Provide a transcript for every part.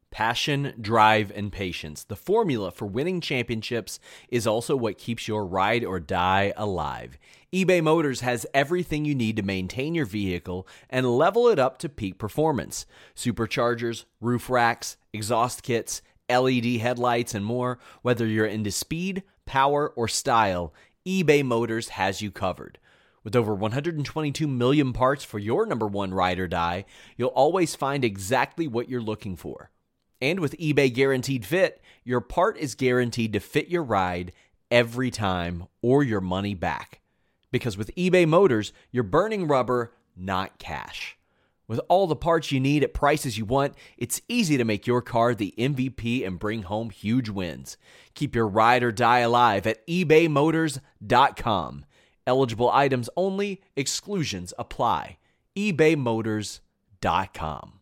Passion, drive, and patience. The formula for winning championships is also what keeps your ride or die alive. eBay Motors has everything you need to maintain your vehicle and level it up to peak performance. Superchargers, roof racks, exhaust kits, LED headlights, and more. Whether you're into speed, power, or style, eBay Motors has you covered. With over 122 million parts for your number one ride or die, you'll always find exactly what you're looking for. And with eBay Guaranteed Fit, your part is guaranteed to fit your ride every time or your money back. Because with eBay Motors, you're burning rubber, not cash. With all the parts you need at prices you want, it's easy to make your car the MVP and bring home huge wins. Keep your ride or die alive at ebaymotors.com. Eligible items only, exclusions apply. ebaymotors.com.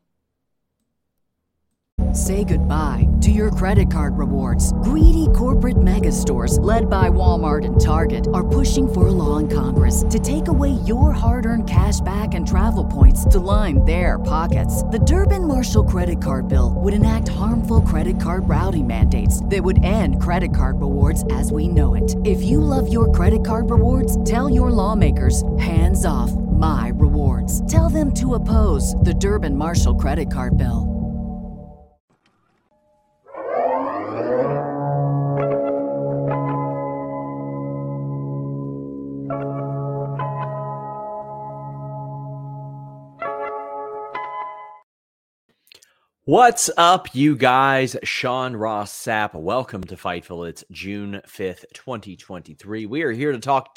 Say goodbye to your credit card rewards. Greedy corporate mega stores, led by Walmart and Target, are pushing for a law in Congress to take away your hard-earned cash back and travel points to line their pockets. The Durbin-Marshall credit card bill would enact harmful credit card routing mandates that would end credit card rewards as we know it. If you love your credit card rewards, tell your lawmakers, hands off my rewards. Tell them to oppose the Durbin-Marshall credit card bill. What's up, you guys? Sean Ross Sapp. Welcome to Fightful. It's June 5th, 2023. We are here to talk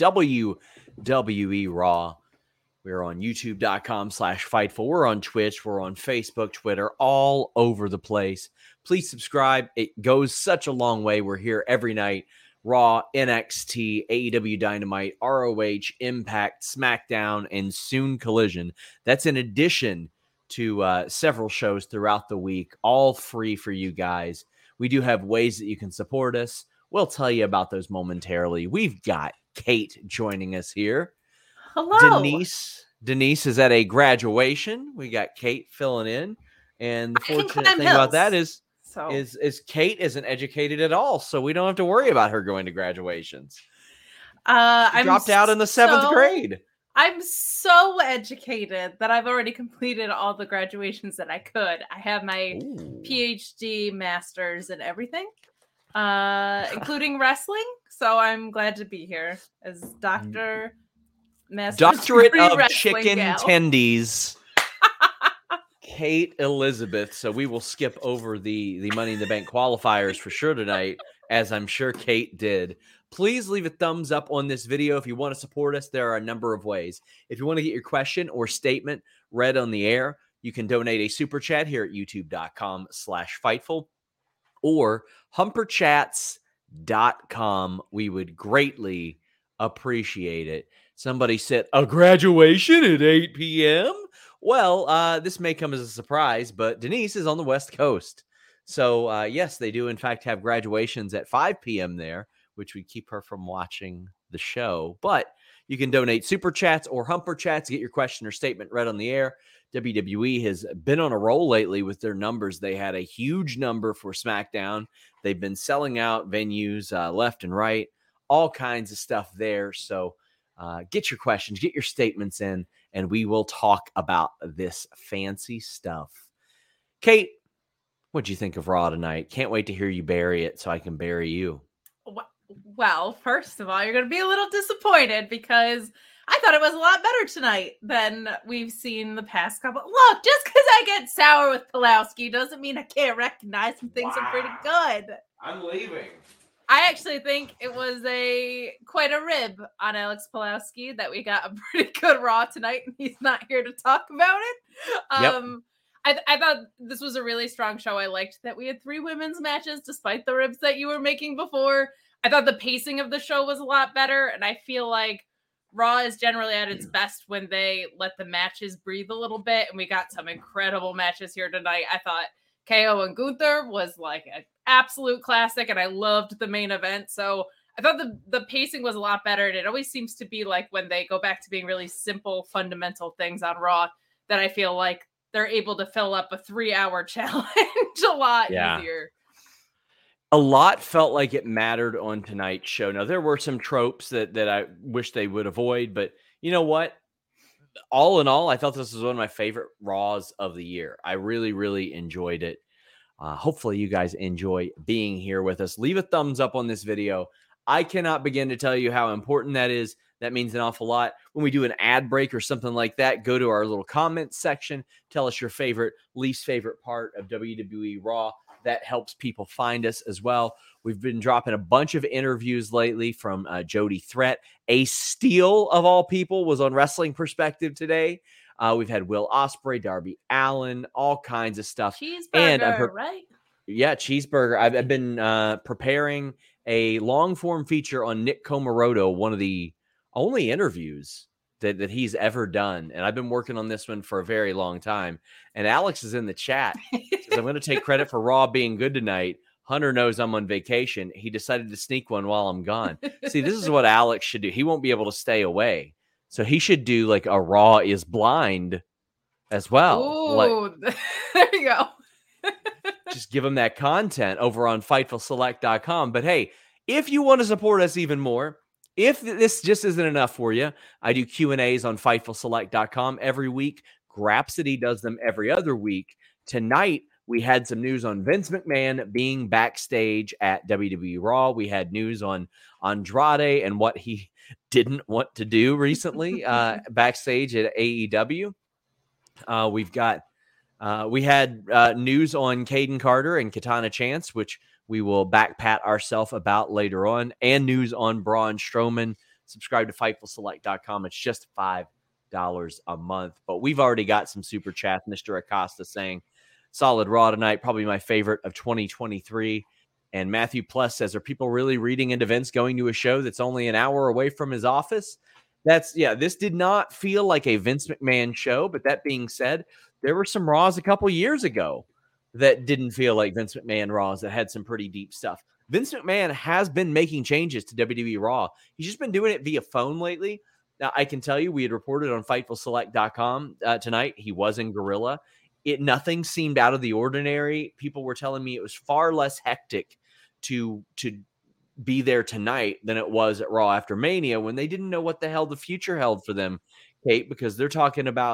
WWE Raw. We're on youtube.com/Fightful. We're on Twitch. We're on Facebook, Twitter, all over the place. Please subscribe. It goes such a long way. We're here every night. Raw, NXT, AEW Dynamite, ROH, Impact, SmackDown, and soon Collision. That's in addition to several shows throughout the week, all free for you guys. We do have ways that you can support us. We'll tell you about those momentarily. We've got Kate joining us here. Hello. Denise is at a graduation. We got Kate filling in. And the fortunate thing about that is Kate isn't educated at all, so we don't have to worry about her going to graduations. She dropped out in the 7th grade. I'm so educated that I've already completed all the graduations that I could. I have my PhD, master's, and everything, including wrestling. So I'm glad to be here as Dr. Doctorate of Chicken Tendies, Kate Elizabeth. So we will skip over the Money in the Bank qualifiers for sure tonight, as I'm sure Kate did. Please leave a thumbs up on this video. If you want to support us, there are a number of ways. If you want to get your question or statement read on the air, you can donate a super chat here at youtube.com/Fightful or humperchats.com. We would greatly appreciate it. Somebody said, a graduation at 8 p.m.? Well, this may come as a surprise, but Denise is on the West Coast. So, yes, they do, in fact, have graduations at 5 p.m. there, which would keep her from watching the show. But you can donate super chats or humper chats to get your question or statement read on the air. WWE has been on a roll lately with their numbers. They had a huge number for SmackDown. They've been selling out venues left and right, all kinds of stuff there. So get your questions, get your statements in, and we will talk about this fancy stuff. Kate, what'd you think of Raw tonight? Can't wait to hear you bury it so I can bury you. Well, first of all, you're going to be a little disappointed because I thought it was a lot better tonight than we've seen the past couple. Look, just because I get sour with Pulowski doesn't mean I can't recognize some things are pretty good. I'm leaving. I actually think it was quite a rib on Alex Pulowski that we got a pretty good Raw tonight, and he's not here to talk about it. Yep. I thought this was a really strong show. I liked that we had 3 women's matches despite the ribs that you were making before. I thought the pacing of the show was a lot better, and I feel like Raw is generally at its best when they let the matches breathe a little bit, and we got some incredible matches here tonight. I thought KO and Gunther was like an absolute classic, and I loved the main event. So I thought the pacing was a lot better, and it always seems to be like when they go back to being really simple, fundamental things on Raw that I feel like they're able to fill up a 3-hour challenge a lot easier. A lot felt like it mattered on tonight's show. Now, there were some tropes that I wish they would avoid, but you know what? All in all, I thought this was one of my favorite Raws of the year. I really, really enjoyed it. Hopefully you guys enjoy being here with us. Leave a thumbs up on this video. I cannot begin to tell you how important that is. That means an awful lot. When we do an ad break or something like that, go to our little comment section. Tell us your favorite, least favorite part of WWE Raw. That helps people find us as well. We've been dropping a bunch of interviews lately from Jody Threat. Ace Steel, of all people, was on Wrestling Perspective today. We've had Will Ospreay, Darby Allin, all kinds of stuff. Cheeseburger, right? Yeah, Cheeseburger. I've been preparing a long-form feature on Nick Comoroto, one of the only interviews that he's ever done. And I've been working on this one for a very long time. And Alex is in the chat. Says, I'm going to take credit for Raw being good tonight. Hunter knows I'm on vacation. He decided to sneak one while I'm gone. See, this is what Alex should do. He won't be able to stay away. So he should do like a Raw is Blind as well. Ooh, there you go. Just give him that content over on FightfulSelect.com. But hey, if you want to support us even more, if this just isn't enough for you, I do Q&As on FightfulSelect.com every week. Grapsody does them every other week. Tonight, we had some news on Vince McMahon being backstage at WWE Raw. We had news on Andrade and what he didn't want to do recently backstage at AEW. We had news on Caden Carter and Katana Chance, which we will back pat ourselves about later on, and news on Braun Strowman. Subscribe to FightfulSelect.com. It's just $5 a month. But we've already got some super chats. Mr. Acosta saying, solid Raw tonight, probably my favorite of 2023. And Matthew Plus says, are people really reading into Vince going to a show that's only an hour away from his office? This did not feel like a Vince McMahon show. But that being said, there were some Raws a couple years ago that didn't feel like Vince McMahon Raws that had some pretty deep stuff. Vince McMahon has been making changes to WWE Raw. He's just been doing it via phone lately. Now, I can tell you, we had reported on FightfulSelect.com tonight. He was in Gorilla. Nothing seemed out of the ordinary. People were telling me it was far less hectic to be there tonight than it was at Raw After Mania, when they didn't know what the hell the future held for them, Kate, because they're talking about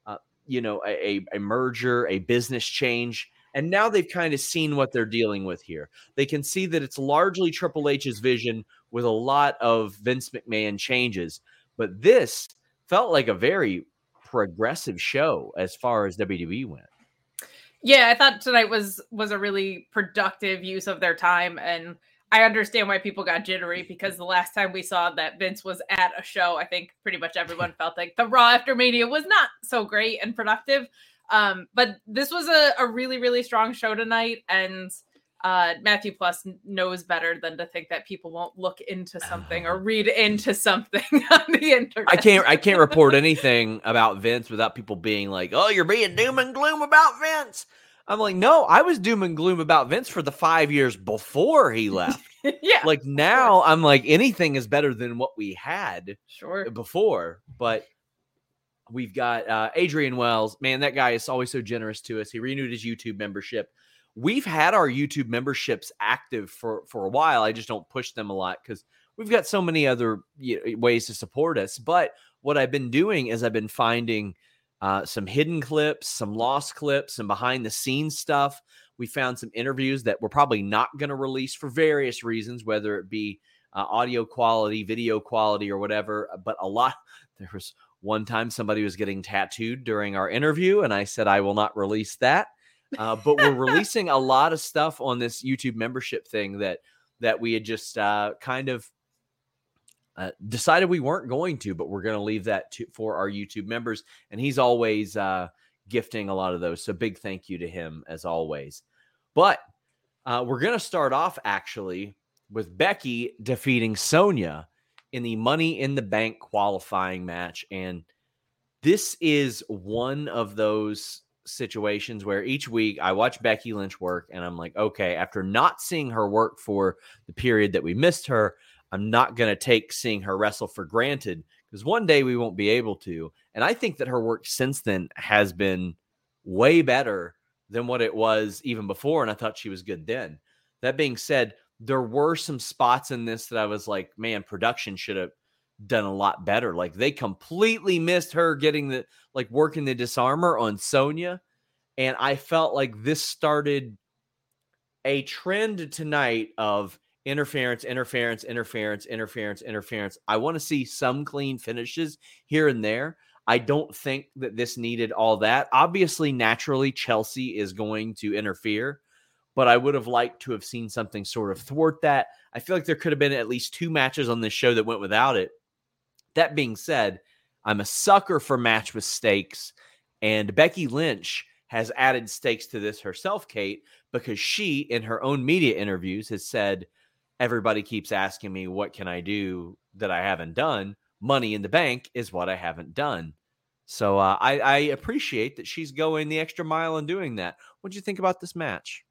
a merger, a business change. And now they've kind of seen what they're dealing with here. They can see that it's largely Triple H's vision with a lot of Vince McMahon changes. But this felt like a very progressive show as far as WWE went. Yeah, I thought tonight was a really productive use of their time. And I understand why people got jittery, because the last time we saw that Vince was at a show, I think pretty much everyone felt like the Raw After Mania was not so great and productive. But this was a really, really strong show tonight. And Matthew Plus knows better than to think that people won't look into something or read into something on the internet. I can't report anything about Vince without people being like, oh, you're being doom and gloom about Vince. I'm like, no, I was doom and gloom about Vince for the 5 years before he left. Yeah. Like now I'm like, anything is better than what we had before. But we've got Adrian Wells. Man, that guy is always so generous to us. He renewed his YouTube membership. We've had our YouTube memberships active for a while. I just don't push them a lot because we've got so many other ways to support us. But what I've been doing is I've been finding some hidden clips, some lost clips, some behind the scenes stuff. We found some interviews that we're probably not going to release for various reasons, whether it be audio quality, video quality, or whatever. But there was one time somebody was getting tattooed during our interview, and I said I will not release that. But we're releasing a lot of stuff on this YouTube membership thing that we had just kind of decided we weren't going to, but we're going to leave that for our YouTube members. And he's always gifting a lot of those. So big thank you to him as always. But we're going to start off actually with Becky defeating Sonya in the Money in the Bank qualifying match. And this is one of those situations where each week I watch Becky Lynch work and I'm like, okay, after not seeing her work for the period that we missed her, I'm not going to take seeing her wrestle for granted, because one day we won't be able to. And I think that her work since then has been way better than what it was even before, and I thought she was good then. That being said, there were some spots in this that I was like, man, production should have done a lot better. Like, they completely missed her getting working the disarmer on Sonya. And I felt like this started a trend tonight of interference. I want to see some clean finishes here and there. I don't think that this needed all that. Obviously, naturally, Chelsea is going to interfere, but I would have liked to have seen something sort of thwart that. I feel like there could have been at least 2 matches on this show that went without it. That being said, I'm a sucker for match with stakes, and Becky Lynch has added stakes to this herself, Kate, because she, in her own media interviews, has said, everybody keeps asking me, what can I do that I haven't done? Money in the Bank is what I haven't done. So I appreciate that she's going the extra mile in doing that. What do you think about this match?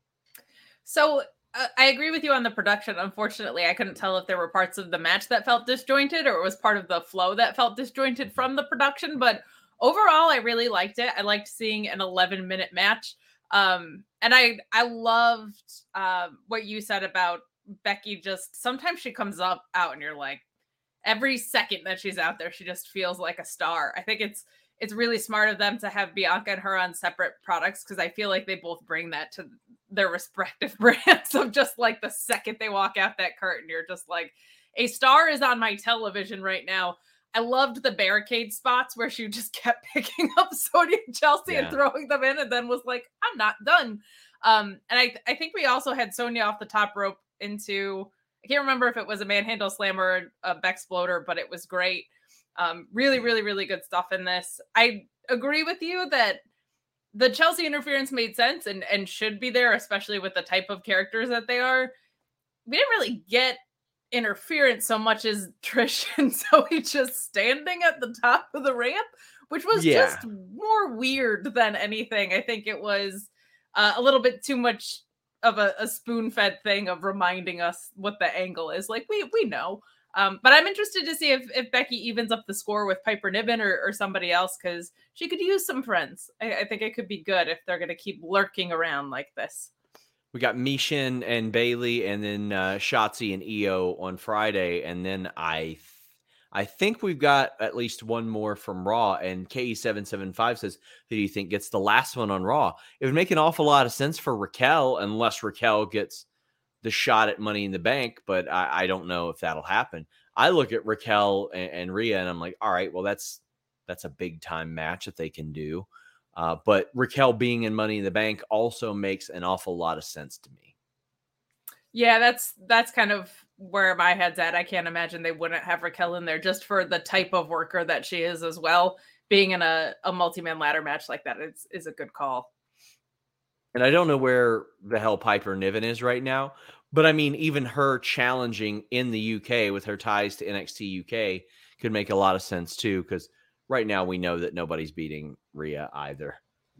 So I agree with you on the production. Unfortunately, I couldn't tell if there were parts of the match that felt disjointed or it was part of the flow that felt disjointed from the production. But overall, I really liked it. I liked seeing an 11-minute match. And I loved what you said about Becky. Just sometimes she comes out and you're like, every second that she's out there, she just feels like a star. I think it's really smart of them to have Bianca and her on separate products, because I feel like they both bring that to their respective brands of just like the second they walk out that curtain, you're just like, a star is on my television right now. I loved the barricade spots where she just kept picking up Sonya and Chelsea and throwing them in, and then was like, I'm not done. And I think we also had Sonya off the top rope into, I can't remember if it was a manhandle slam or a Bexploder, but it was great. Really, really, really good stuff in this. I agree with you that the Chelsea interference made sense and should be there, especially with the type of characters that they are. We didn't really get interference so much as Trish and Zoe just standing at the top of the ramp, which was just more weird than anything. I think it was a little bit too much of a spoon-fed thing of reminding us what the angle is. Like, we know. But I'm interested to see if Becky evens up the score with Piper Niven or somebody else, because she could use some friends. I think it could be good if they're going to keep lurking around like this. We got Michin and Bayley, and then Shotzi and Io on Friday, and then I think we've got at least one more from Raw. And KE775 says, who do you think gets the last one on Raw? It would make an awful lot of sense for Raquel, unless Raquel gets the shot at Money in the Bank, but I don't know if that'll happen. I look at Raquel and Rhea, and I'm like, all right, well, that's a big time match that they can do. But Raquel being in Money in the Bank also makes an awful lot of sense to me. Yeah, that's kind of where my head's at. I can't imagine they wouldn't have Raquel in there just for the type of worker that she is as well. Being in a multi-man ladder match like that is a good call. And I don't know where the hell Piper Niven is right now, but I mean, even her challenging in the UK with her ties to NXT UK could make a lot of sense too, because right now we know that nobody's beating Rhea either.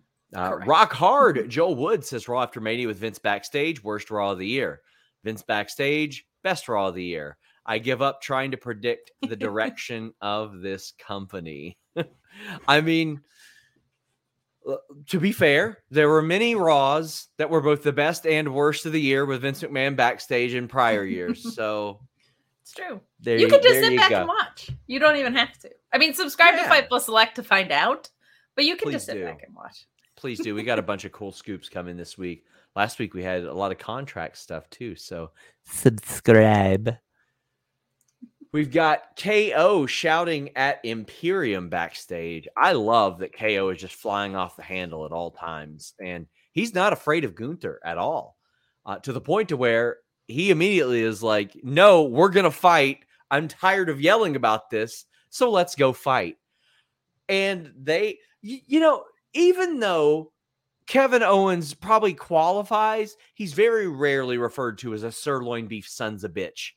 Rock Hard, Joel Wood says Raw after Mania with Vince backstage, worst Raw of the year. Vince backstage, best Raw of the year. I give up trying to predict the direction of this company. I mean, to be fair, there were many Raws that were both the best and worst of the year with Vince McMahon backstage in prior years. So it's true. You could just sit back and watch. You don't even have to. I mean, subscribe to Fight Plus Select to find out, but you can just sit back and watch. Please do. We got a bunch of cool scoops coming this week. Last week we had a lot of contract stuff too. So subscribe. We've got KO shouting at Imperium backstage. I love that KO is just flying off the handle at all times. And he's not afraid of Gunther at all. To the point to where he immediately is like, no, we're going to fight. I'm tired of yelling about this. So let's go fight. And they, even though Kevin Owens probably qualifies, he's very rarely referred to as a sirloin beef sons of bitch.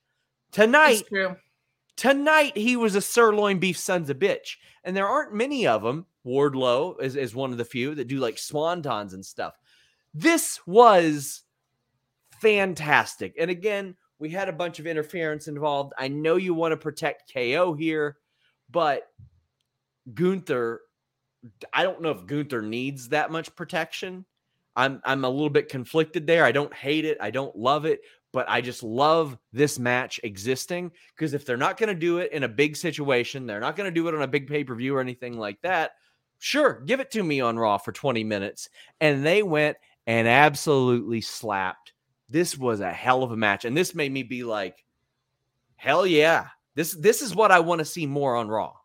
Tonight, he was a sirloin beef sons of bitch. And there aren't many of them. Wardlow is one of the few that do like swantons and stuff. This was fantastic. And again, we had a bunch of interference involved. I know you want to protect KO here, but Gunther I don't know if Gunther needs that much protection. I'm a little bit conflicted there. I don't hate it. I don't love it, but I just love this match existing, because if they're not going to do it in a big situation, they're not going to do it on a big pay-per-view or anything like that. Sure, give it to me on Raw for 20 minutes. And they went and absolutely slapped. This was a hell of a match. And this made me be like, hell yeah. This is what I want to see more on Raw.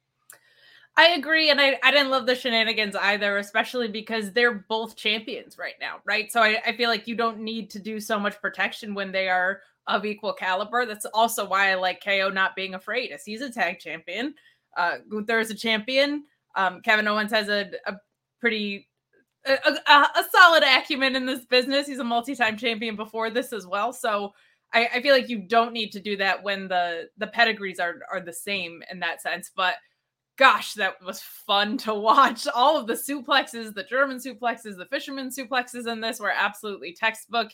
I agree, and I didn't love the shenanigans either, especially because they're both champions right now, right? So I feel like you don't need to do so much protection when they are of equal caliber. That's also why I like KO not being afraid, as he's a tag champion. Gunther is a champion. Kevin Owens has a pretty solid acumen in this business. He's a multi-time champion before this as well. So I feel like you don't need to do that when the pedigrees are the same in that sense. But gosh, that was fun to watch. All of the suplexes, the German suplexes, the fisherman suplexes in this were absolutely textbook.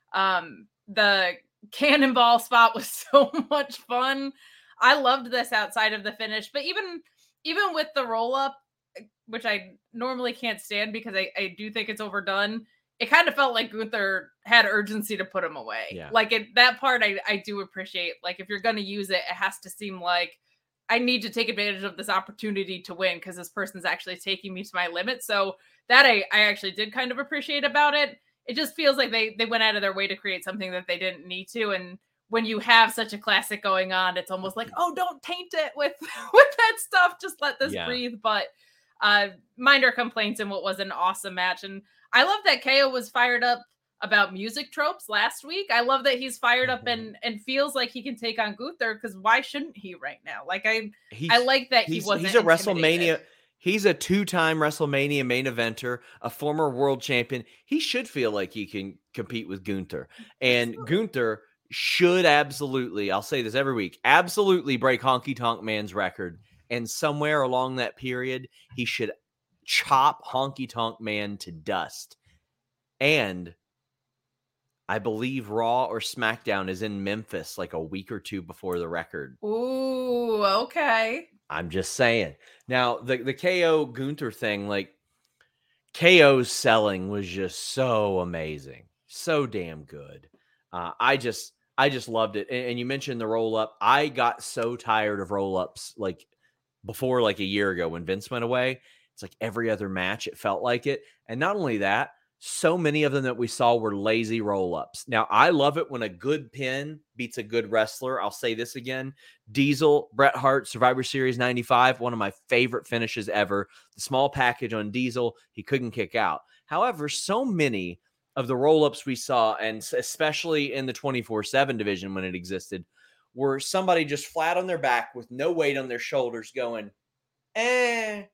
The cannonball spot was so much fun. I loved this outside of the finish, but even with the roll up, which I normally can't stand because I do think it's overdone, it kind of felt like Gunther had urgency to put him away. Yeah. Like that part I do appreciate. Like if you're going to use it, it has to seem like I need to take advantage of this opportunity to win because this person's actually taking me to my limit. So that I actually did kind of appreciate about it. It just feels like they went out of their way to create something that they didn't need to. And when you have such a classic going on, it's almost like, oh, don't taint it with that stuff. Just let this breathe. But minor complaints in what was an awesome match. And I love that KO was fired up about music tropes last week. I love that he's fired up and feels like he can take on Gunther, because why shouldn't he right now? Like I like that he wasn't. He's a WrestleMania. He's a 2-time WrestleMania main eventer, a former world champion. He should feel like he can compete with Gunther. And Gunther should absolutely, I'll say this every week, absolutely break Honky Tonk Man's record. And somewhere along that period, he should chop Honky Tonk Man to dust. And I believe Raw or SmackDown is in Memphis like a week or two before the record. Ooh, okay. I'm just saying. Now, the KO Gunther thing, like KO's selling was just so amazing. So damn good. I just loved it. And you mentioned the roll-up. I got so tired of roll-ups like before, like a year ago when Vince went away. It's like every other match, it felt like it. And not only that, so many of them that we saw were lazy roll-ups. Now, I love it when a good pin beats a good wrestler. I'll say this again. Diesel, Bret Hart, Survivor Series 95, one of my favorite finishes ever. The small package on Diesel, he couldn't kick out. However, so many of the roll-ups we saw, and especially in the 24/7 division when it existed, were somebody just flat on their back with no weight on their shoulders going, like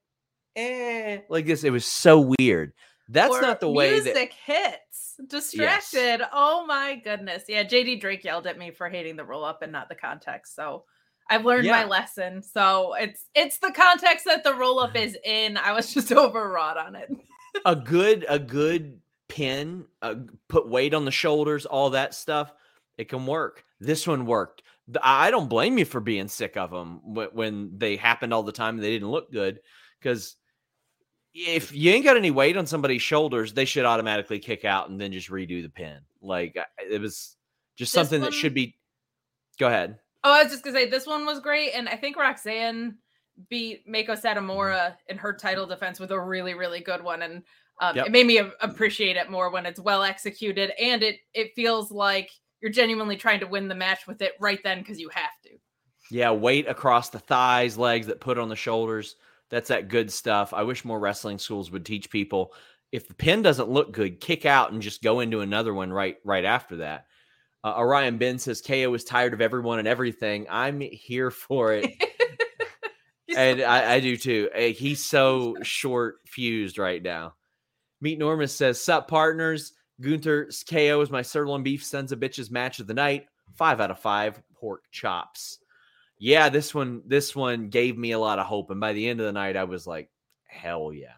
this. It was so weird. That's not the way that music hits. Distracted. Yes. Oh my goodness. Yeah, JD Drake yelled at me for hating the roll up and not the context. So I've learned my lesson. So it's the context that the roll up is in. I was just overwrought on it. a good pin, put weight on the shoulders, all that stuff. It can work. This one worked. I don't blame you for being sick of them when they happened all the time and they didn't look good, because if you ain't got any weight on somebody's shoulders, they should automatically kick out and then just redo the pin. Like, it was just something that should be. Go ahead. Oh, I was just gonna say this one was great, and I think Roxanne beat Meiko Satomura in her title defense with a really, really good one, and it made me appreciate it more when it's well executed, and it feels like you're genuinely trying to win the match with it right then because you have to. Yeah, weight across the thighs, legs that put on the shoulders. That's that good stuff. I wish more wrestling schools would teach people, if the pin doesn't look good, kick out and just go into another one right after that. Orion Ben says, KO is tired of everyone and everything. I'm here for it. And I do too. He's so short-fused right now. Meet Normus says, sup, partners? Gunther's KO is my sirloin beef sons of bitches match of the night. 5 out of 5 pork chops. Yeah, this one gave me a lot of hope. And by the end of the night, I was like, hell yeah.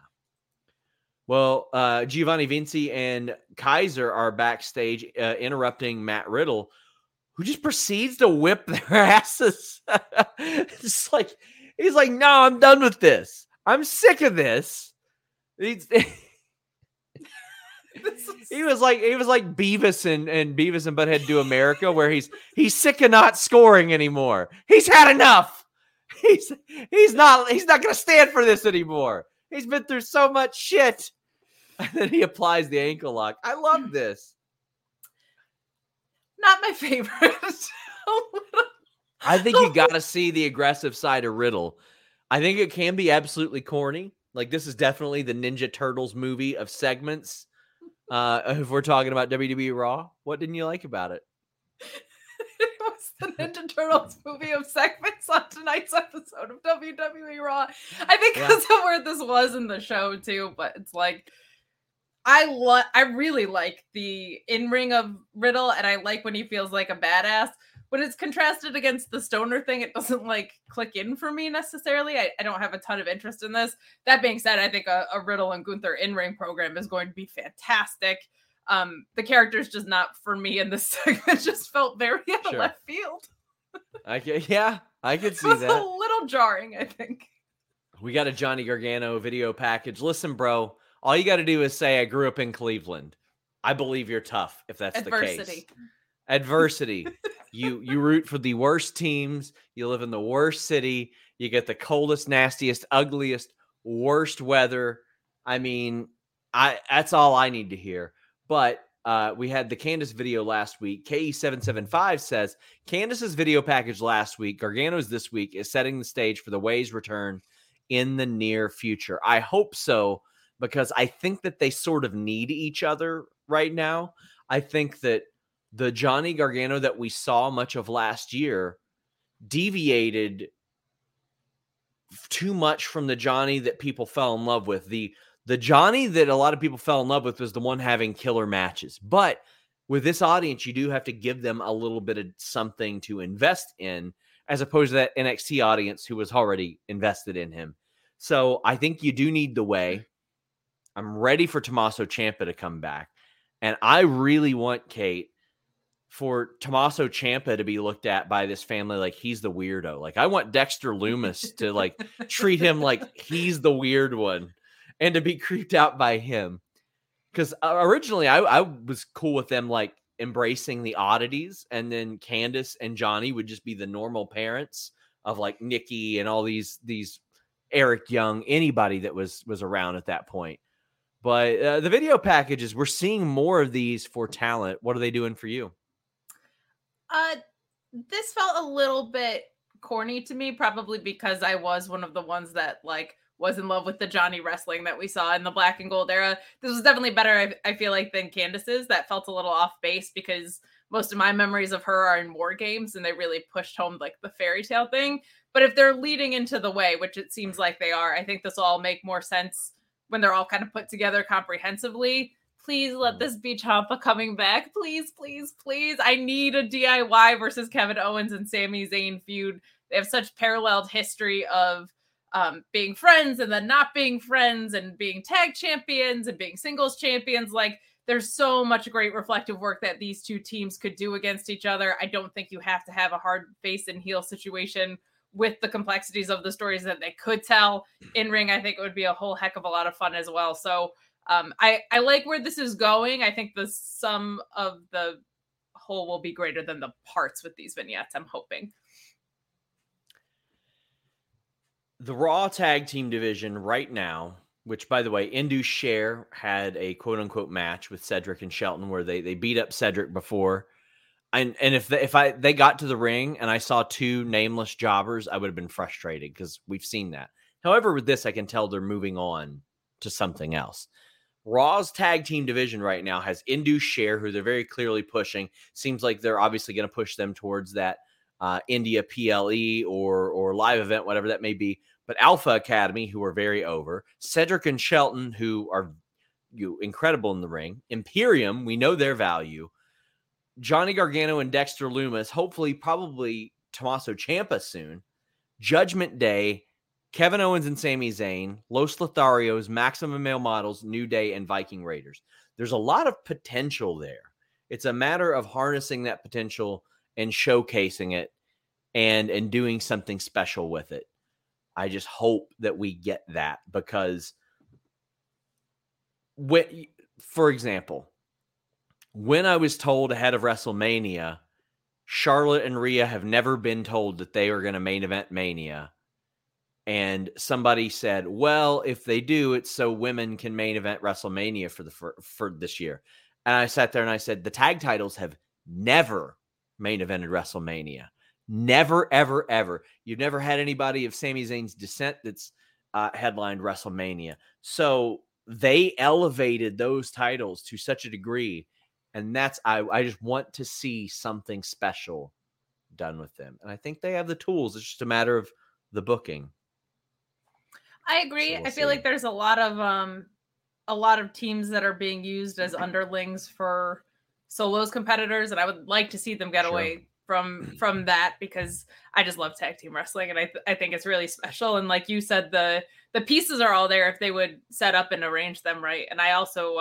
Well, Giovanni Vinci and Kaiser are backstage interrupting Matt Riddle, who just proceeds to whip their asses. He's like, no, I'm done with this. I'm sick of this. He was like Beavis and Beavis and Butthead Do America, where he's sick of not scoring anymore. He's had enough. He's not going to stand for this anymore. He's been through so much shit. And then he applies the ankle lock. I love this. Not my favorite. I think you got to see the aggressive side of Riddle. I think it can be absolutely corny. Like, this is definitely the Ninja Turtles movie of segments. If we're talking about WWE Raw, what didn't you like about it? It was the Ninja Turtles movie of segments on tonight's episode of WWE Raw. I think that's where this was in the show too, but it's like, I really like the in-ring of Riddle, and I like when he feels like a badass. When it's contrasted against the stoner thing, it doesn't like click in for me necessarily. I don't have a ton of interest in this. That being said, I think a Riddle and Gunther in-ring program is going to be fantastic. The character's just not for me in this segment. Just felt very out of left field. I can see that. It was a little jarring, I think. We got a Johnny Gargano video package. Listen, bro, all you got to do is say, I grew up in Cleveland. I believe you're tough, if that's the case. Adversity. You root for the worst teams. You live in the worst city. You get the coldest, nastiest, ugliest, worst weather. I mean, that's all I need to hear. But we had the Candice video last week. KE775 says, Candice's video package last week, Gargano's this week, is setting the stage for the Way's return in the near future. I hope so, because I think that they sort of need each other right now. I think that the Johnny Gargano that we saw much of last year deviated too much from the Johnny that people fell in love with. The Johnny that a lot of people fell in love with was the one having killer matches. But with this audience, you do have to give them a little bit of something to invest in, as opposed to that NXT audience who was already invested in him. So I think you do need the Way. I'm ready for Tommaso Ciampa to come back. And I really want, Kate, for Tommaso Ciampa to be looked at by this family like he's the weirdo. Like, I want Dexter Lumis to like treat him like he's the weird one and to be creeped out by him. Because originally I was cool with them like embracing the oddities, and then Candice and Johnny would just be the normal parents of like Nikki and all these Eric Young, anybody that was around at that point. But the video packages, we're seeing more of these for talent. What are they doing for you? This felt a little bit corny to me, probably because I was one of the ones that like was in love with the Johnny wrestling that we saw in the black and gold era. This was definitely better, I feel like, than Candice's. That felt a little off base because most of my memories of her are in War Games, and they really pushed home like the fairy tale thing. But if they're leading into the Way, which it seems like they are, I think this will all make more sense when they're all kind of put together comprehensively. Please let this be Ciampa coming back. Please, please, please. I need a DIY versus Kevin Owens and Sami Zayn feud. They have such paralleled history of being friends and then not being friends, and being tag champions and being singles champions. Like, there's so much great reflective work that these two teams could do against each other. I don't think you have to have a hard face and heel situation with the complexities of the stories that they could tell in ring. I think it would be a whole heck of a lot of fun as well. So I like where this is going. I think the sum of the whole will be greater than the parts with these vignettes, I'm hoping. The Raw tag team division right now, which, by the way, Indus Sher had a quote-unquote match with Cedric and Shelton where they beat up Cedric before. And if they got to the ring and I saw two nameless jobbers, I would have been frustrated because we've seen that. However, with this, I can tell they're moving on to something else. Raw's tag team division right now has Indus Sher, who they're very clearly pushing. Seems like they're obviously going to push them towards that India PLE or live event, whatever that may be. But Alpha Academy, who are very over. Cedric and Shelton, who are incredible in the ring. Imperium, we know their value. Johnny Gargano and Dexter Lumis, hopefully, probably Tommaso Ciampa soon. Judgment Day, Kevin Owens and Sami Zayn, Los Lotharios, Maximum Male Models, New Day, and Viking Raiders. There's a lot of potential there. It's a matter of harnessing that potential and showcasing it and doing something special with it. I just hope that we get that, because for example, when I was told ahead of WrestleMania, Charlotte and Rhea have never been told that they are going to main event Mania. And somebody said, well, if they do, it's so women can main event WrestleMania for this year. And I sat there and I said, the tag titles have never main evented WrestleMania. Never, ever, ever. You've never had anybody of Sami Zayn's descent that's headlined WrestleMania. So they elevated those titles to such a degree. And I just want to see something special done with them. And I think they have the tools. It's just a matter of the booking. I agree. So I feel like there's a lot of teams that are being used as underlings for solos competitors, and I would like to see them get away from that, because I just love tag team wrestling, and I think it's really special. And like you said, the pieces are all there if they would set up and arrange them right. And I also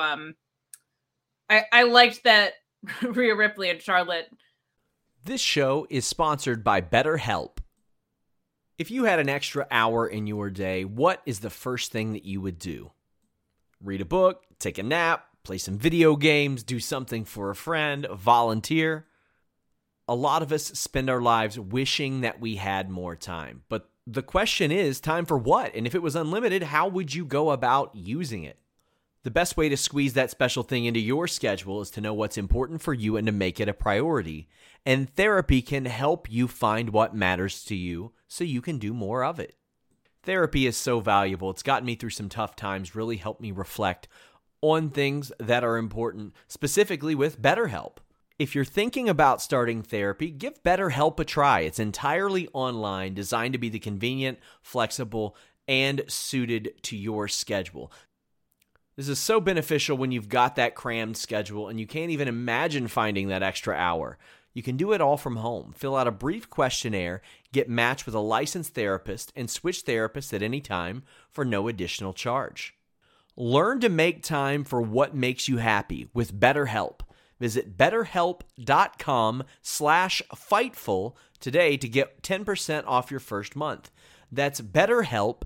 I liked that Rhea Ripley and Charlotte. This show is sponsored by BetterHelp. If you had an extra hour in your day, what is the first thing that you would do? Read a book, take a nap, play some video games, do something for a friend, volunteer. A lot of us spend our lives wishing that we had more time. But the question is, time for what? And if it was unlimited, how would you go about using it? The best way to squeeze that special thing into your schedule is to know what's important for you and to make it a priority. And therapy can help you find what matters to you so you can do more of it. Therapy is so valuable. It's gotten me through some tough times, really helped me reflect on things that are important, specifically with BetterHelp. If you're thinking about starting therapy, give BetterHelp a try. It's entirely online, designed to be the convenient, flexible, and suited to your schedule. This is so beneficial when you've got that crammed schedule and you can't even imagine finding that extra hour. You can do it all from home. Fill out a brief questionnaire, get matched with a licensed therapist, and switch therapists at any time for no additional charge. Learn to make time for what makes you happy with BetterHelp. Visit BetterHelp.com/Fightful today to get 10% off your first month. That's BetterHelp,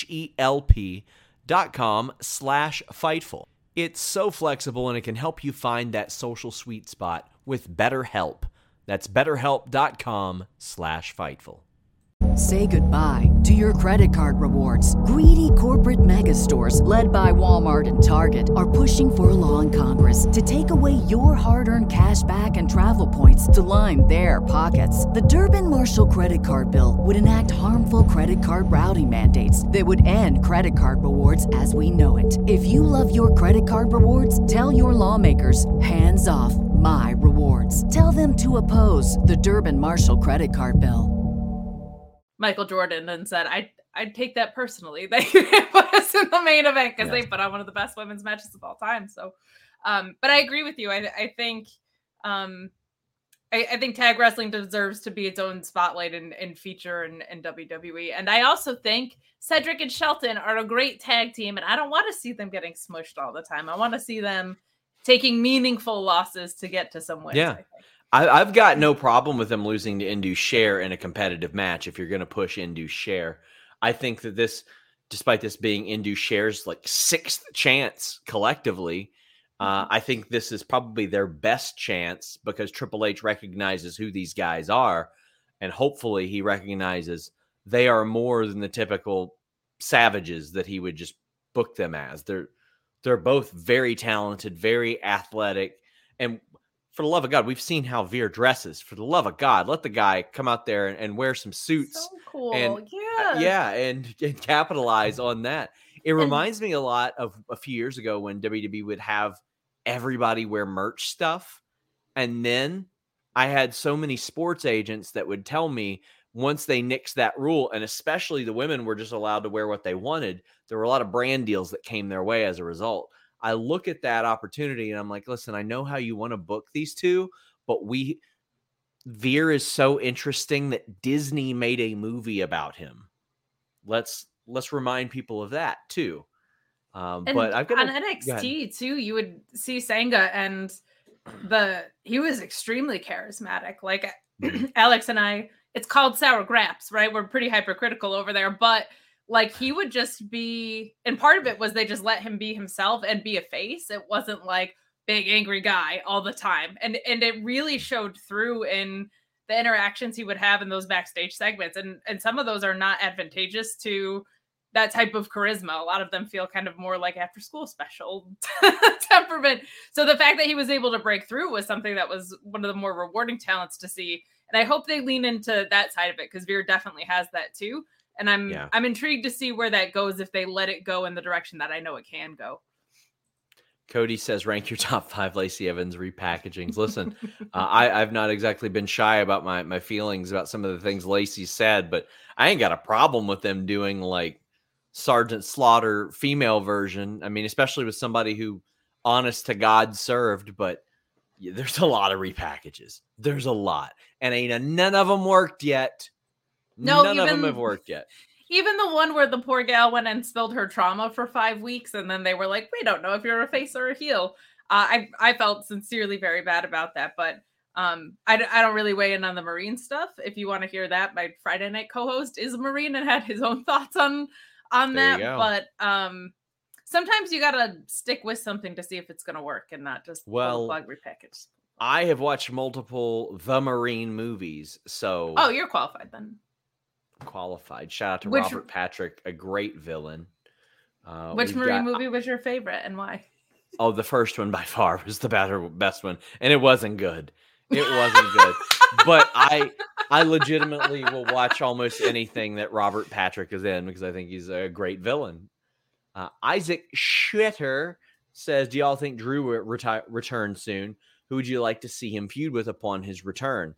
HELP.com/Fightful. It's so flexible and it can help you find that social sweet spot with BetterHelp. That's BetterHelp.com/Fightful. Say goodbye to your credit card rewards. Greedy corporate mega stores, led by Walmart and Target, are pushing for a law in Congress to take away your hard-earned cash back and travel points to line their pockets. The Durbin-Marshall credit card bill would enact harmful credit card routing mandates that would end credit card rewards as we know it. If you love your credit card rewards, tell your lawmakers, hands off my rewards. Tell them to oppose the Durbin-Marshall credit card bill. Michael Jordan and said, I'd take that personally. They put us in the main event because they put on one of the best women's matches of all time. So, but I agree with you. I think tag wrestling deserves to be its own spotlight and feature in WWE. And I also think Cedric and Shelton are a great tag team, and I don't want to see them getting smushed all the time. I want to see them taking meaningful losses to get to some wins. Yeah. I think. I've got no problem with them losing to Indus Sher in a competitive match if you're going to push Indus Sher. I think that this, despite this being Indus Sher's like sixth chance collectively, I think this is probably their best chance because Triple H recognizes who these guys are, and hopefully he recognizes they are more than the typical savages that he would just book them as. They're both very talented, very athletic, and for the love of God, we've seen how Veer dresses. For the love of God, let the guy come out there and wear some suits. So cool. And, and capitalize on that. It reminds me a lot of a few years ago when WWE would have everybody wear merch stuff. And then I had so many sports agents that would tell me once they nixed that rule, and especially the women were just allowed to wear what they wanted, there were a lot of brand deals that came their way as a result. I look at that opportunity and I'm like, listen, I know how you want to book these two, but Veer is so interesting that Disney made a movie about him. Let's remind people of that too. But I've got on NXT too, you would see Sangha, and he was extremely charismatic. Like Alex and I, it's called Sour Graps, right? We're pretty hypercritical over there, but like he would just be, and part of it was they just let him be himself and be a face. It wasn't like big angry guy all the time. And it really showed through in the interactions he would have in those backstage segments. And some of those are not advantageous to that type of charisma. A lot of them feel kind of more like after school special temperament. So the fact that he was able to break through was something that was one of the more rewarding talents to see. And I hope they lean into that side of it, because Veer definitely has that too. And I'm intrigued to see where that goes if they let it go in the direction that I know it can go. Cody says, rank your top 5 Lacey Evans repackagings. Listen, I've not exactly been shy about my feelings about some of the things Lacey said, but I ain't got a problem with them doing like Sergeant Slaughter female version. I mean, especially with somebody who honest to God served, but there's a lot of repackages. There's a lot. And none of them worked yet. None of them have worked yet. Even the one where the poor gal went and spilled her trauma for 5 weeks, and then they were like, we don't know if you're a face or a heel. I felt sincerely very bad about that, but I don't really weigh in on the Marine stuff. If you want to hear that, my Friday night co-host is a Marine and had his own thoughts on that. But sometimes you got to stick with something to see if it's going to work and not just pull the plug repackage. I have watched multiple The Marine movies, so... Oh, you're qualified then. Qualified. Shout out to Robert Patrick, a great villain. Which Marine movie was your favorite and why? Oh, the first one by far was the best one, and it wasn't good. It wasn't good. But I legitimately will watch almost anything that Robert Patrick is in because I think he's a great villain. Isaac Schwitter says, do y'all think Drew will return soon? Who would you like to see him feud with upon his return?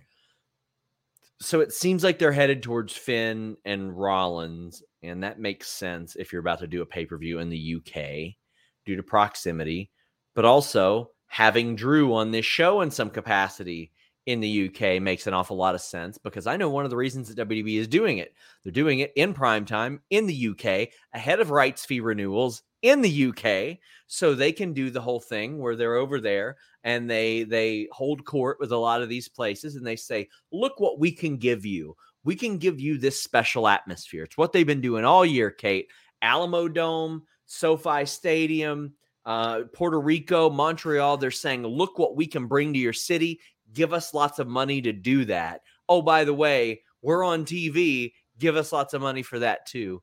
So it seems like they're headed towards Finn and Rollins, and that makes sense if you're about to do a pay-per-view in the UK due to proximity, but also having Drew on this show in some capacity in the UK makes an awful lot of sense, because I know one of the reasons that WWE is doing it. They're doing it in primetime in the UK ahead of rights fee renewals in the UK, so they can do the whole thing where they're over there and they hold court with a lot of these places and they say, look what we can give you. We can give you this special atmosphere. It's what they've been doing all year, Kate. Alamo Dome, SoFi Stadium, Puerto Rico, Montreal. They're saying, look what we can bring to your city. Give us lots of money to do that. Oh, by the way, we're on TV. Give us lots of money for that too.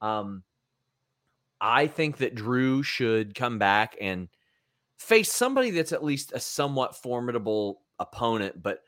I think that Drew should come back and face somebody that's at least a somewhat formidable opponent, but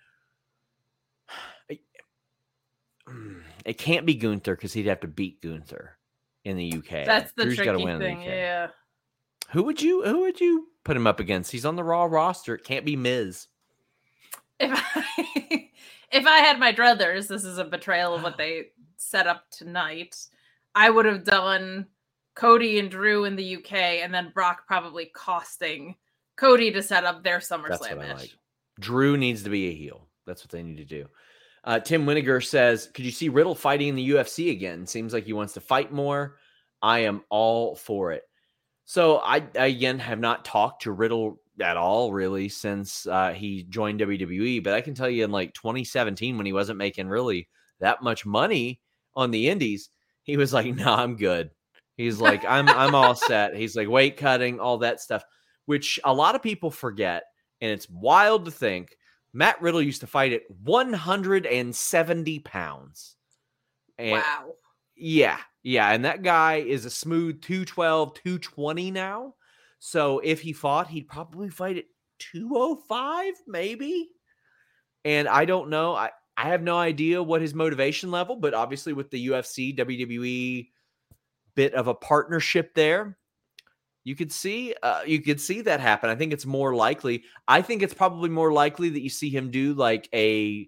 it can't be Gunther because he'd have to beat Gunther in the UK. That's the Drew's tricky thing, yeah. Who would you put him up against? He's on the Raw roster. It can't be Miz. If I had my druthers, this is a betrayal of what they set up tonight. I would have done Cody and Drew in the UK, and then Brock probably costing Cody to set up their SummerSlam match. Like. Drew needs to be a heel. That's what they need to do. Tim Winiger says, could you see Riddle fighting in the UFC again? Seems like he wants to fight more. I am all for it. So I again, have not talked to Riddle at all, really, since he joined WWE. But I can tell you in like 2017, when he wasn't making really that much money on the indies, he was like, no, I'm good. He's like, I'm all set. He's like weight cutting, all that stuff, which a lot of people forget. And it's wild to think Matt Riddle used to fight at 170 pounds. And wow. Yeah. And that guy is a smooth 212, 220 now. So if he fought, he'd probably fight at 205, maybe. And I don't know. I have no idea what his motivation level, but obviously with the UFC, WWE bit of a partnership there, you could see that happen. I think it's more likely. I think it's probably more likely that you see him do like a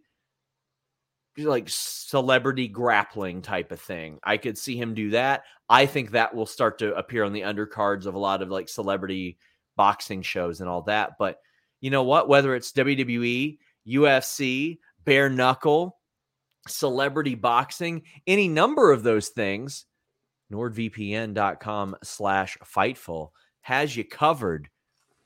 celebrity grappling type of thing. I could see him do that. I think that will start to appear on the undercards of a lot of like celebrity boxing shows and all that. But you know what? Whether it's WWE, UFC, bare knuckle, celebrity boxing, any number of those things, NordVPN.com/Fightful has you covered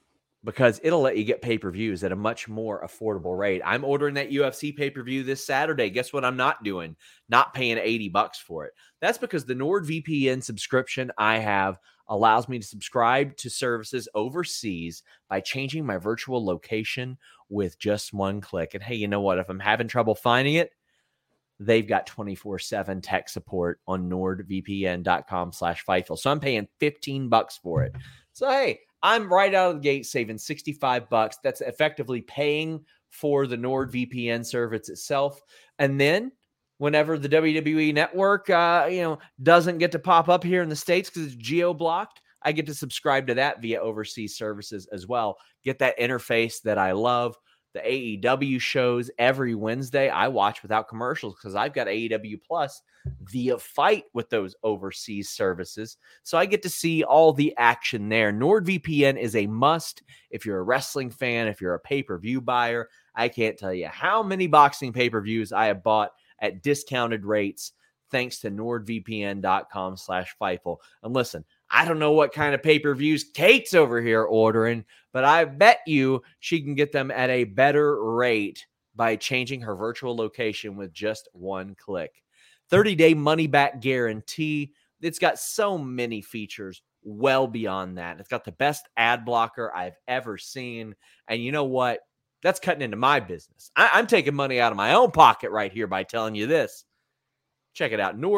because it'll let you get pay-per-views at a much more affordable rate. I'm ordering that UFC pay-per-view this Saturday. Guess what I'm not doing? Not paying $80 for it. That's because the NordVPN subscription I have allows me to subscribe to services overseas by changing my virtual location with just one click. And hey, you know what? If I'm having trouble finding it, they've got 24/7 tech support on nordvpn.com/Fightful. So I'm paying $15 for it. So, hey, I'm right out of the gate saving $65. That's effectively paying for the NordVPN service itself. And then whenever the WWE network, doesn't get to pop up here in the States because it's geo-blocked, I get to subscribe to that via overseas services as well. Get that interface that I love. The AEW shows every Wednesday I watch without commercials because I've got AEW Plus via Fight with those overseas services. So I get to see all the action there. NordVPN is a must if you're a wrestling fan, if you're a pay-per-view buyer. I can't tell you how many boxing pay-per-views I have bought at discounted rates thanks to nordvpn.com/Fightful. And listen, I don't know what kind of pay-per-views Kate's over here ordering, but I bet you she can get them at a better rate by changing her virtual location with just one click. 30-day money-back guarantee. It's got so many features well beyond that. It's got the best ad blocker I've ever seen. And you know what? That's cutting into my business. I'm taking money out of my own pocket right here by telling you this. Check it out.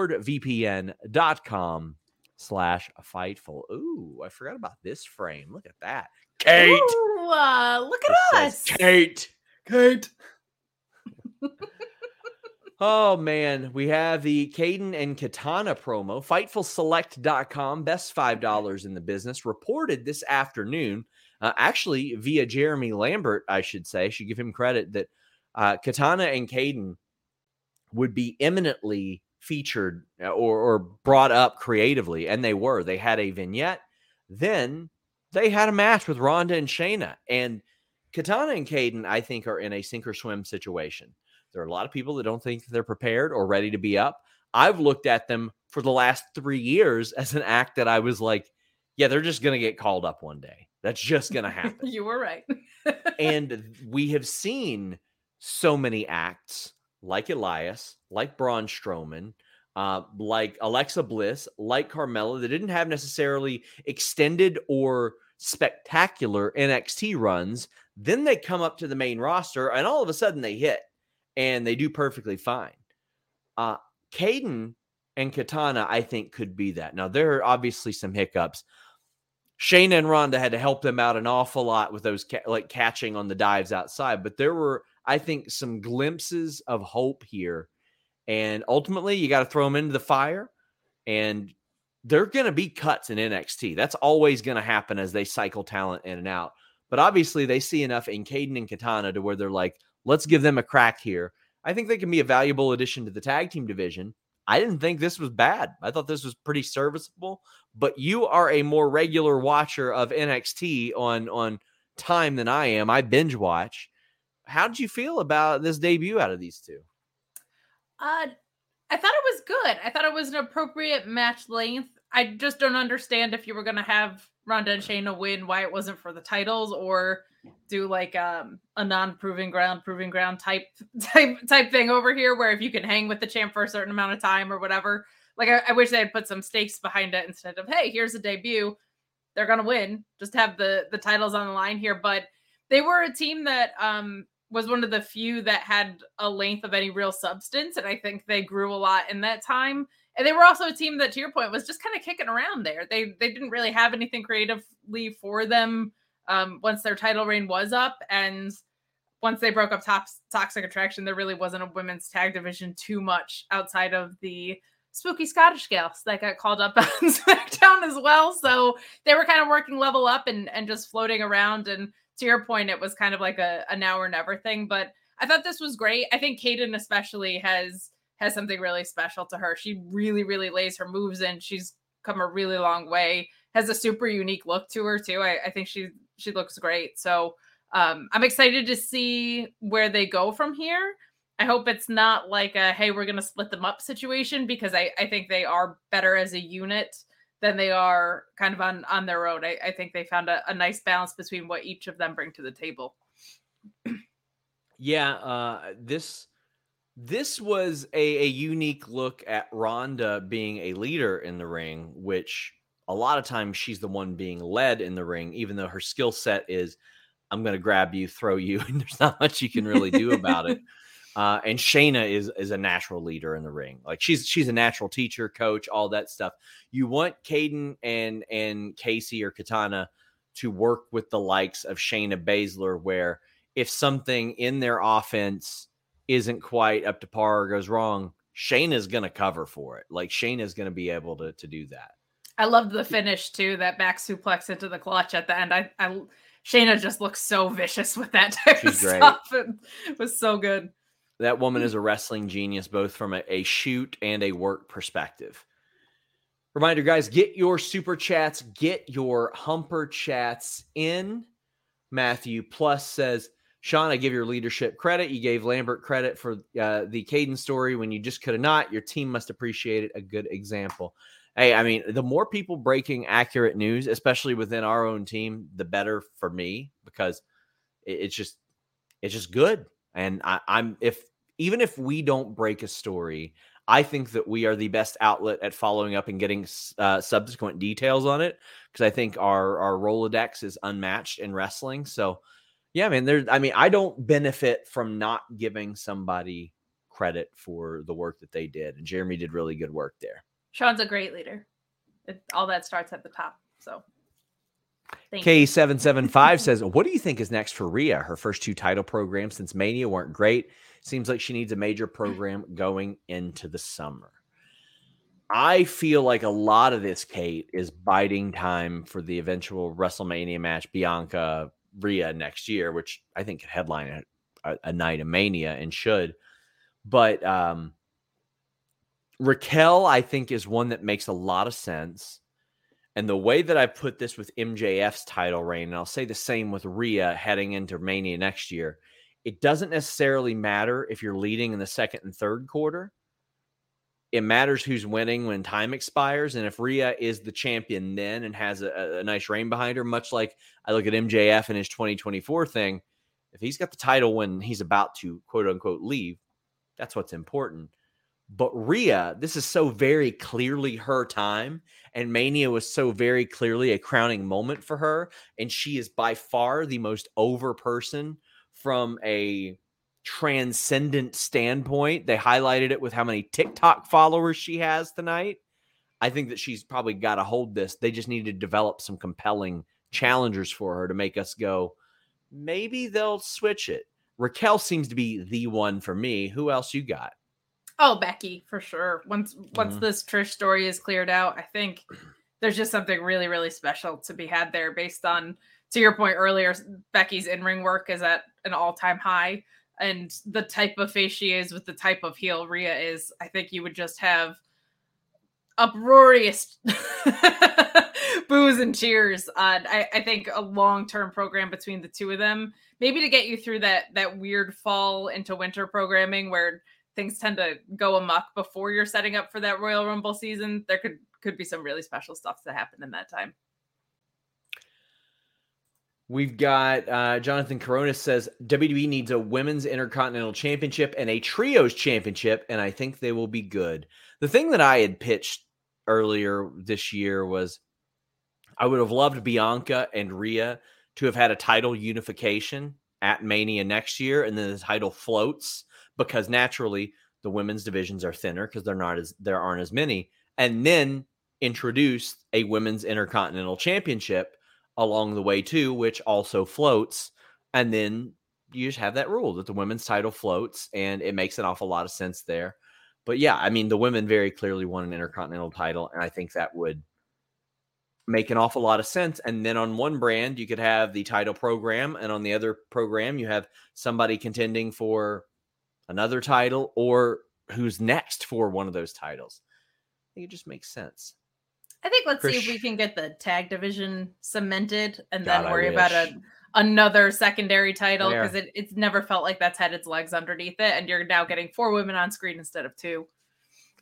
nordvpn.com/Fightful. Ooh, I forgot about this frame. Look at that. Kate. Ooh, look at us. Kate. Oh, man. We have the Caden and Katana promo. FightfulSelect.com, best $5 in the business, reported this afternoon, actually via Jeremy Lambert, I should say. I should give him credit that Katana and Caden would be imminently featured or brought up creatively, and they were. They had a vignette. Then they had a match with Ronda and Shayna. And Katana and Caden, I think, are in a sink or swim situation. There are a lot of people that don't think they're prepared or ready to be up. I've looked at them for the last 3 years as an act that I was like, yeah, they're just going to get called up one day. That's just going to happen. You were right. And we have seen so many acts like Elias, like Braun Strowman, like Alexa Bliss, like Carmella, that didn't have necessarily extended or spectacular NXT runs. Then they come up to the main roster and all of a sudden they hit and they do perfectly fine. Caden and Katana, I think, could be that. Now, there are obviously some hiccups. Shayna and Ronda had to help them out an awful lot with those catching on the dives outside. But there were, I think, some glimpses of hope here. And ultimately, you got to throw them into the fire. And they're going to be cuts in NXT. That's always going to happen as they cycle talent in and out. But obviously, they see enough in Caden and Katana to where they're like, let's give them a crack here. I think they can be a valuable addition to the tag team division. I didn't think this was bad. I thought this was pretty serviceable. But you are a more regular watcher of NXT on time than I am. I binge watch. How did you feel about this debut out of these two? I thought it was good. I thought it was an appropriate match length. I just don't understand if you were going to have Ronda and Shayna win, why it wasn't for the titles, or do like a non-proving ground type thing over here, where if you can hang with the champ for a certain amount of time or whatever. Like, I wish they had put some stakes behind it instead of, hey, here's a debut. They're going to win. Just have the titles on the line here. But they were a team that was one of the few that had a length of any real substance. And I think they grew a lot in that time. And they were also a team that, to your point, was just kind of kicking around there. They didn't really have anything creatively for them once their title reign was up. And once they broke up Toxic Attraction, there really wasn't a women's tag division too much outside of the spooky Scottish gals that got called up on SmackDown as well. So they were kind of working level up and just floating around. And to your point, it was kind of like a now or never thing. But I thought this was great. I think Caden especially has something really special to her. She really, really lays her moves in. She's come a really long way, has a super unique look to her too. I think she looks great. So I'm excited to see where they go from here. I hope it's not like a, hey, we're going to split them up situation, because I think they are better as a unit than they are kind of on their own. I think they found a nice balance between what each of them bring to the table. Yeah, this was a unique look at Ronda being a leader in the ring, which a lot of times she's the one being led in the ring, even though her skill set is, I'm going to grab you, throw you, and there's not much you can really do about it. And Shayna is a natural leader in the ring. Like she's a natural teacher, coach, all that stuff. You want Kayden and Casey or Katana to work with the likes of Shayna Baszler, where if something in their offense isn't quite up to par or goes wrong, Shayna's going to cover for it. Like Shayna's going to be able to do that. I loved the finish too, that back suplex into the clutch at the end. Shayna just looks so vicious with that type of stuff. It was so good. That woman is a wrestling genius, both from a shoot and a work perspective. Reminder, guys, get your super chats, get your humper chats in. Matthew Plus says, Sean, I give your leadership credit. You gave Lambert credit for the Kayden story when you just could have not. Your team must appreciate it. A good example. Hey, I mean, the more people breaking accurate news, especially within our own team, the better for me, because it's just good. And even if we don't break a story, I think that we are the best outlet at following up and getting subsequent details on it, because I think our Rolodex is unmatched in wrestling. So, yeah, man, I don't benefit from not giving somebody credit for the work that they did. And Jeremy did really good work there. Sean's a great leader. All that starts at the top. So K775 says, what do you think is next for Rhea? Her first 2 title programs since Mania weren't great. Seems like she needs a major program going into the summer. I feel like a lot of this, Kate, is biding time for the eventual WrestleMania match, Bianca Rhea next year, which I think could headline a night of Mania and should. But Raquel, I think, is one that makes a lot of sense. And the way that I put this with MJF's title reign, and I'll say the same with Rhea heading into Mania next year, it doesn't necessarily matter if you're leading in the second and third quarter. It matters who's winning when time expires. And if Rhea is the champion then and has a nice reign behind her, much like I look at MJF and his 2024 thing, if he's got the title when he's about to, quote unquote, leave, that's what's important. But Rhea, this is so very clearly her time, and Mania was so very clearly a crowning moment for her. And she is by far the most over person from a transcendent standpoint. They highlighted it with how many TikTok followers she has tonight. I think that she's probably got to hold this. They just need to develop some compelling challengers for her to make us go, maybe they'll switch it. Raquel seems to be the one for me. Who else you got? Oh, Becky, for sure. Once this Trish story is cleared out, I think there's just something really, really special to be had there based on, to your point earlier, Becky's in-ring work is at an all-time high. And the type of face she is with the type of heel Rhea is, I think you would just have uproarious boos and cheers. I think a long-term program between the two of them, maybe to get you through that weird fall into winter programming where things tend to go amok before you're setting up for that Royal Rumble season. There could be some really special stuff to happen in that time. We've got Jonathan Coronis says WWE needs a women's intercontinental championship and a trios championship, and I think they will be good. The thing that I had pitched earlier this year was I would have loved Bianca and Rhea to have had a title unification at Mania next year, and then the title floats because naturally the women's divisions are thinner because there aren't as many, and then introduce a women's intercontinental championship along the way too, which also floats. And then you just have that rule that the women's title floats, and it makes an awful lot of sense there. But yeah, I mean, the women very clearly won an intercontinental title, and I think that would make an awful lot of sense. And then on one brand, you could have the title program, and on the other program, you have somebody contending for another title or who's next for one of those titles. I think it just makes sense. I think let's see if we can get the tag division cemented and then worry about another secondary title, because it's never felt like that's had its legs underneath it. And you're now getting 4 women on screen instead of 2.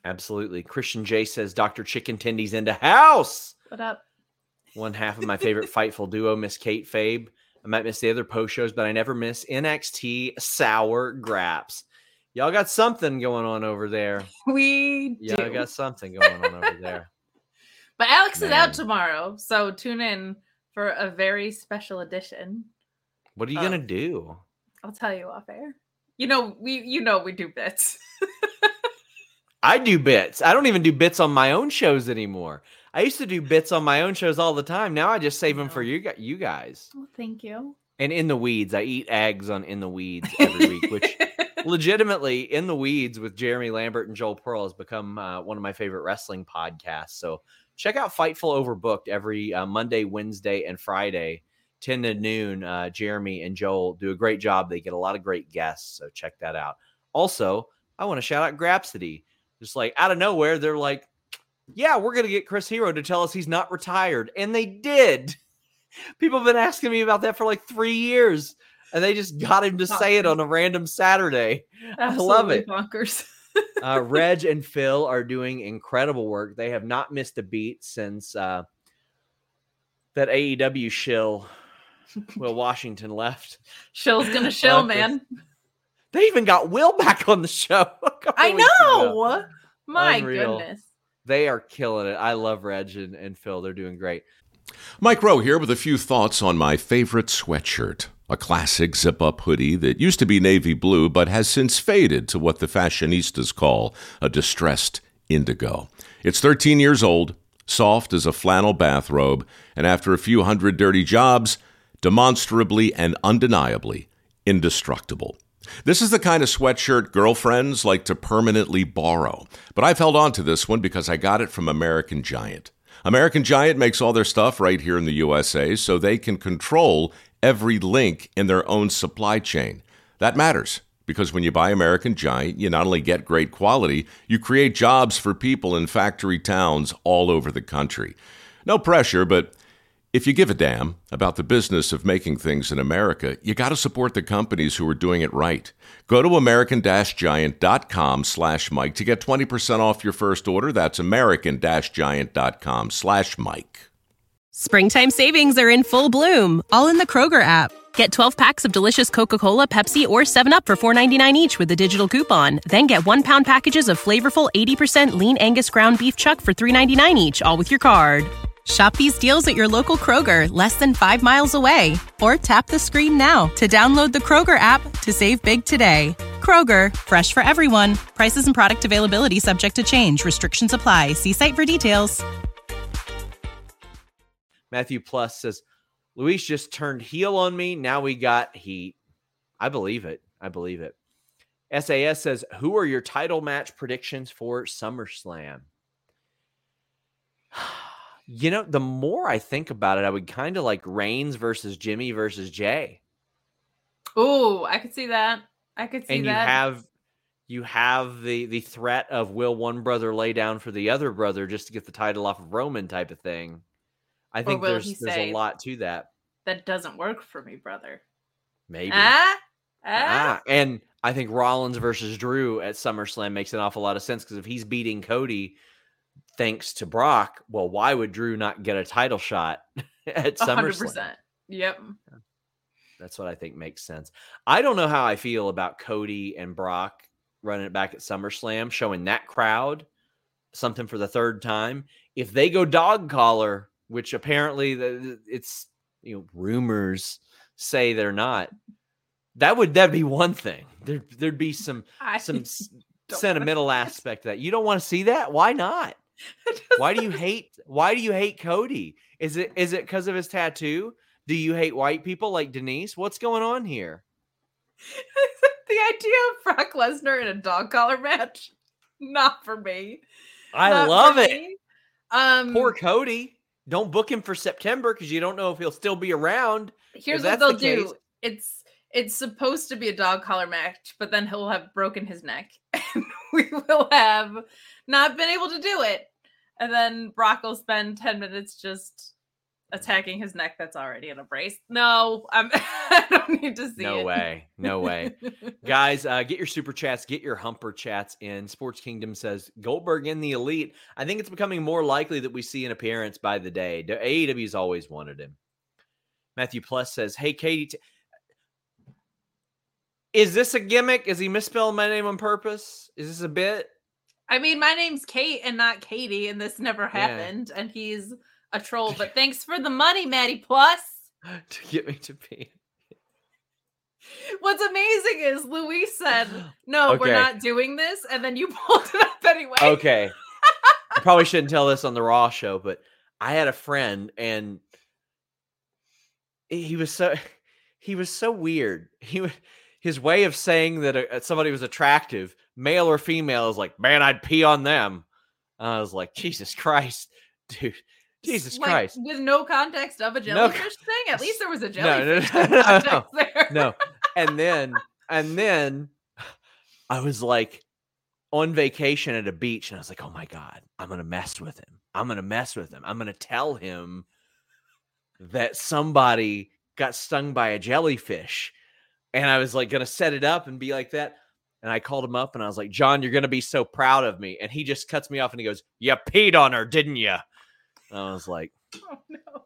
Absolutely. Christian J says Dr. Chicken Tendy's into house. What up? One half of my favorite Fightful duo, Miss Kate Fabe. I might miss the other post shows, but I never miss NXT Sour Graps. Y'all got something going on over there. We do. Y'all got something going on over there. But Alex is out tomorrow, so tune in for a very special edition. What are you gonna do? I'll tell you off air. We do bits. I do bits. I don't even do bits on my own shows anymore. I used to do bits on my own shows all the time. Now I just save them for you guys. Well, thank you. And In the Weeds. I eat eggs on In the Weeds every week, which legitimately In the Weeds with Jeremy Lambert and Joel Pearl has become one of my favorite wrestling podcasts. So check out Fightful Overbooked every Monday, Wednesday, and Friday, 10 to noon. Jeremy and Joel do a great job. They get a lot of great guests, so check that out. Also, I want to shout out Grapsity. Just like out of nowhere, they're like, yeah, we're going to get Chris Hero to tell us he's not retired. And they did. People have been asking me about that for like 3 years. And they just got him to say it on a random Saturday. Absolutely I love it. Bonkers. Reg and Phil are doing incredible work. They have not missed a beat since that AEW shill, Will Washington left. Shill's going to shill, man. They even got Will back on the show. I know. My Unreal. goodness. They are killing it. I love Reg and Phil. They're doing great. Mike Rowe here with a few thoughts on my favorite sweatshirt. A classic zip-up hoodie that used to be navy blue but has since faded to what the fashionistas call a distressed indigo. It's 13 years old, soft as a flannel bathrobe, and after a few hundred dirty jobs, demonstrably and undeniably indestructible. This is the kind of sweatshirt girlfriends like to permanently borrow. But I've held on to this one because I got it from American Giant. American Giant makes all their stuff right here in the USA so they can control every link in their own supply chain. That matters because when you buy American Giant, you not only get great quality, you create jobs for people in factory towns all over the country. No pressure, but if you give a damn about the business of making things in America, you got to support the companies who are doing it right. Go to american-giant.com/Mike to get 20% off your first order. That's american-giant.com/Mike. Springtime savings are in full bloom, all in the Kroger app. Get 12 packs of delicious Coca-Cola, Pepsi, or 7-Up for $4.99 each with a digital coupon. Then get 1-pound packages of flavorful 80% lean Angus ground beef chuck for $3.99 each, all with your card. Shop these deals at your local Kroger, less than 5 miles away. Or tap the screen now to download the Kroger app to save big today. Kroger, fresh for everyone. Prices and product availability subject to change. Restrictions apply. See site for details. Matthew Plus says, Luis just turned heel on me. Now we got heat. I believe it. SAS says, who are your title match predictions for SummerSlam? You know, the more I think about it, I would kind of like Reigns versus Jimmy versus Jay. Oh, I could see that. And you have the threat of will one brother lay down for the other brother just to get the title off of Roman type of thing. I think there's a lot to that. That doesn't work for me, brother. Maybe. And I think Rollins versus Drew at SummerSlam makes an awful lot of sense because if he's beating Cody thanks to Brock, well, why would Drew not get a title shot at SummerSlam? 100%. Yep. That's what I think makes sense. I don't know how I feel about Cody and Brock running it back at SummerSlam, showing that crowd something for the third time. If they go dog collar, which apparently it's, rumors say they're not, that'd be one thing. There'd be some sentimental aspect to that. You don't want to see that? Why not? Why do you hate Cody? Is it because of his tattoo? Do you hate white people like Denise? What's going on here? The idea of Brock Lesnar in a dog collar match, not for me. I love it. Poor Cody. Don't book him for September because you don't know if he'll still be around. Here's what they'll do. It's supposed to be a dog collar match, but then he'll have broken his neck and we will have not been able to do it. And then Brock will spend 10 minutes just attacking his neck that's already in a brace. No, I don't need to see it. No way. Guys, get your super chats, get your humper chats in. Sports Kingdom says Goldberg in the Elite. I think it's becoming more likely that we see an appearance by the day. AEW's always wanted him. Matthew Plus says, hey, Katie, is this a gimmick? Is he misspelling my name on purpose? Is this a bit? I mean, my name's Kate and not Katie, and this never happened, and he's a troll, but thanks for the money, Maddie Plus. To get me to pee. What's amazing is Luis said, no, we're not doing this, and then you pulled it up anyway. Okay. I probably shouldn't tell this on the Raw show, but I had a friend, and he was so weird. His way of saying that somebody was attractive, male or female, is like, man, I'd pee on them. I was like, Jesus Christ, dude. Jesus Christ. With no context of a jellyfish thing? At least there was a jellyfish context there. No. And then I was like on vacation at a beach, and I was like, oh my God, I'm going to mess with him. I'm going to tell him that somebody got stung by a jellyfish. And I was like going to set it up and be like that. And I called him up and I was like, John, you're going to be so proud of me. And he just cuts me off and he goes, you peed on her, didn't you? And I was like, oh no.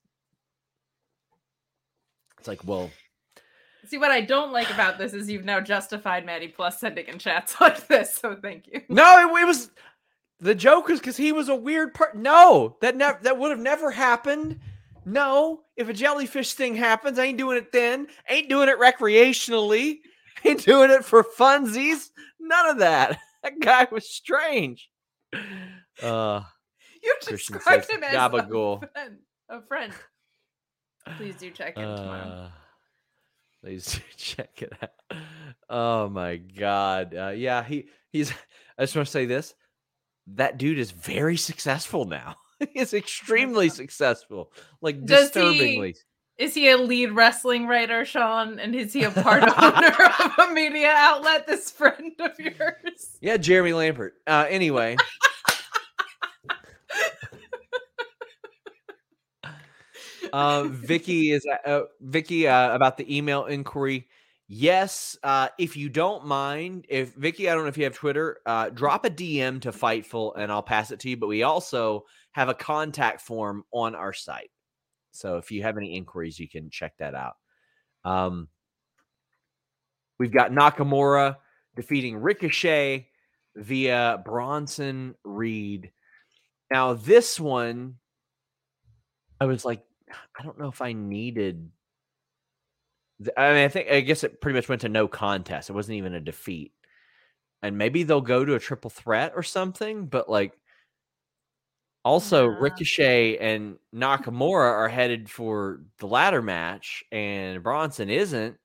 It's like, well. See, what I don't like about this is you've now justified Maddie Plus sending in chats like this. So thank you. No, it was, the joke was because he was a weird part. No, that would have never happened. No, if a jellyfish thing happens, I ain't doing it then. Ain't doing it recreationally. Ain't doing it for funsies. None of that. That guy was strange. You described him as a friend. Please do check in tomorrow. Please do check it out. Oh my God. Yeah, he's. I just want to say this. That dude is very successful now. He is extremely successful. Like disturbingly. Is he a lead wrestling writer, Sean? And is he a part owner of a media outlet? This friend of yours? Yeah, Jeremy Lampert. Anyway. Vicky about the email inquiry. Yes, if you don't mind, if Vicky, I don't know if you have Twitter, drop a DM to Fightful and I'll pass it to you. But we also have a contact form on our site. So if you have any inquiries, you can check that out. We've got Nakamura defeating Ricochet via Bronson Reed. Now, this one, I was like, I don't know if I needed. I guess it pretty much went to no contest. It wasn't even a defeat. And maybe they'll go to a triple threat or something. But like, also Ricochet and Nakamura are headed for the ladder match, and Bronson isn't.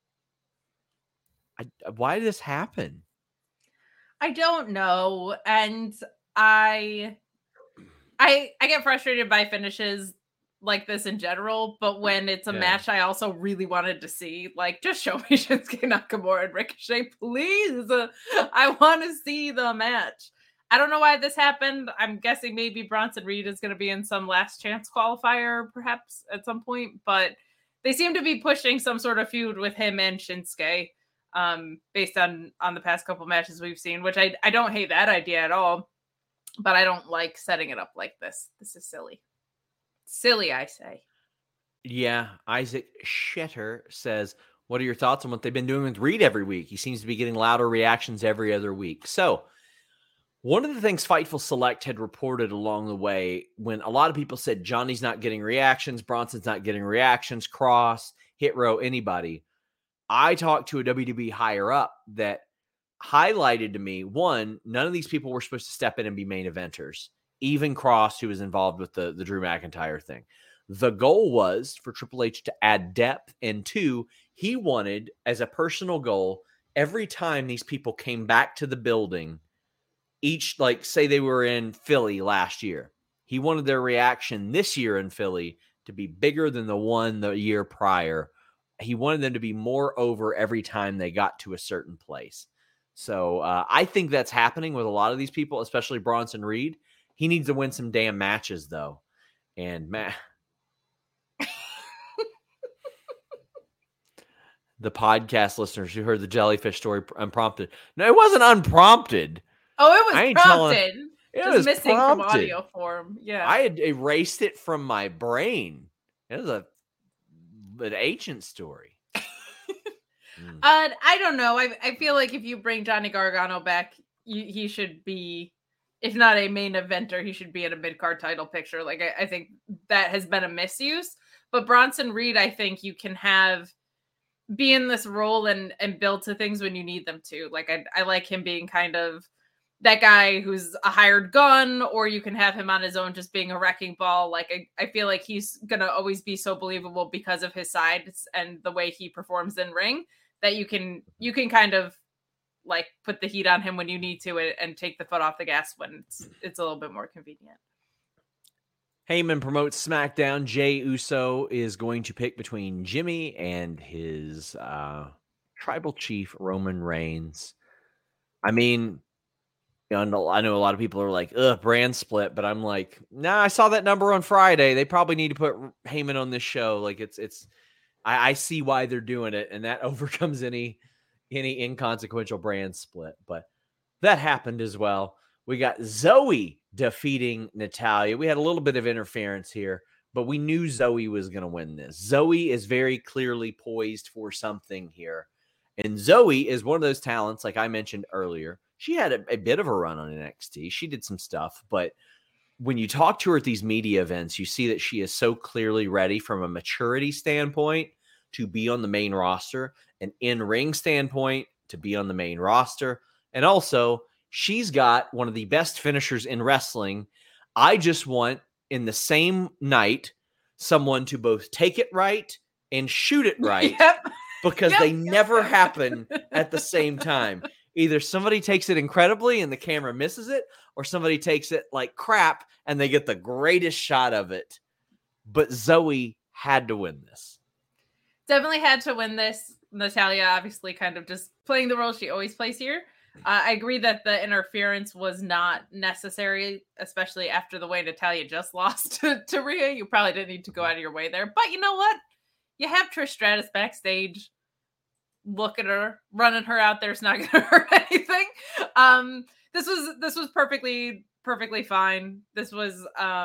Why did this happen? I don't know, and I get frustrated by finishes like this in general, but when it's a match I also really wanted to see, like, just show me Shinsuke Nakamura and Ricochet, please. I want to see the match. I don't know why this happened. I'm guessing maybe Bronson Reed is going to be in some last chance qualifier perhaps at some point, but they seem to be pushing some sort of feud with him and Shinsuke based on the past couple matches we've seen, which I don't hate that idea at all, but I don't like setting it up like this. This is silly. Silly, I say. Yeah, Isaac Shetter says, what are your thoughts on what they've been doing with Reed every week? He seems to be getting louder reactions every other week. So, one of the things Fightful Select had reported along the way, when a lot of people said Johnny's not getting reactions, Bronson's not getting reactions, Cross, Hit Row, anybody, I talked to a WWE higher up that highlighted to me, one, none of these people were supposed to step in and be main eventers. Even Cross, who was involved with the Drew McIntyre thing. The goal was for Triple H to add depth. And two, he wanted, as a personal goal, every time these people came back to the building, each, like, say they were in Philly last year, he wanted their reaction this year in Philly to be bigger than the one the year prior. He wanted them to be more over every time they got to a certain place. So I think that's happening with a lot of these people, especially Bronson Reed. He needs to win some damn matches, though. And the podcast listeners who heard the jellyfish story unprompted. No, it wasn't unprompted. Oh, it was prompted. It just was missing prompted. from audio form. Yeah. I had erased it from my brain. It was an ancient story. I don't know. I feel like if you bring Johnny Gargano back, he should be, if not a main eventer, he should be in a mid-card title picture. Like, I think that has been a misuse. But Bronson Reed, I think you can be in this role and build to things when you need them to. Like, I like him being kind of that guy who's a hired gun, or you can have him on his own just being a wrecking ball. Like, I feel like he's going to always be so believable because of his sides and the way he performs in ring, that you can kind of like put the heat on him when you need to and take the foot off the gas when it's a little bit more convenient. Heyman promotes SmackDown. Jey Uso is going to pick between Jimmy and his tribal chief, Roman Reigns. I mean, I know a lot of people are like, ugh, brand split, but I'm like, nah, I saw that number on Friday. They probably need to put Heyman on this show. Like, I see why they're doing it, and that overcomes any inconsequential brand split. But that happened as well. We got Zoe defeating Natalya. We had a little bit of interference here, but we knew Zoe was going to win this. Zoe is very clearly poised for something here. And Zoe is one of those talents, like I mentioned earlier. She had a bit of a run on NXT. She did some stuff, but when you talk to her at these media events, you see that she is so clearly ready from a maturity standpoint to be on the main roster, an in-ring standpoint to be on the main roster. And also, she's got one of the best finishers in wrestling. I just want, in the same night, someone to both take it right and shoot it right. Yep. Because they never happen at the same time. Either somebody takes it incredibly and the camera misses it, or somebody takes it like crap and they get the greatest shot of it. But Zoe had to win this. Definitely had to win this. Natalya obviously kind of just playing the role she always plays here. I agree that the interference was not necessary, especially after the way Natalya just lost to Rhea. You probably didn't need to go out of your way there. But you know what? You have Trish Stratus backstage. Look at her, running her out there is not going to hurt anything. This was perfectly fine. This was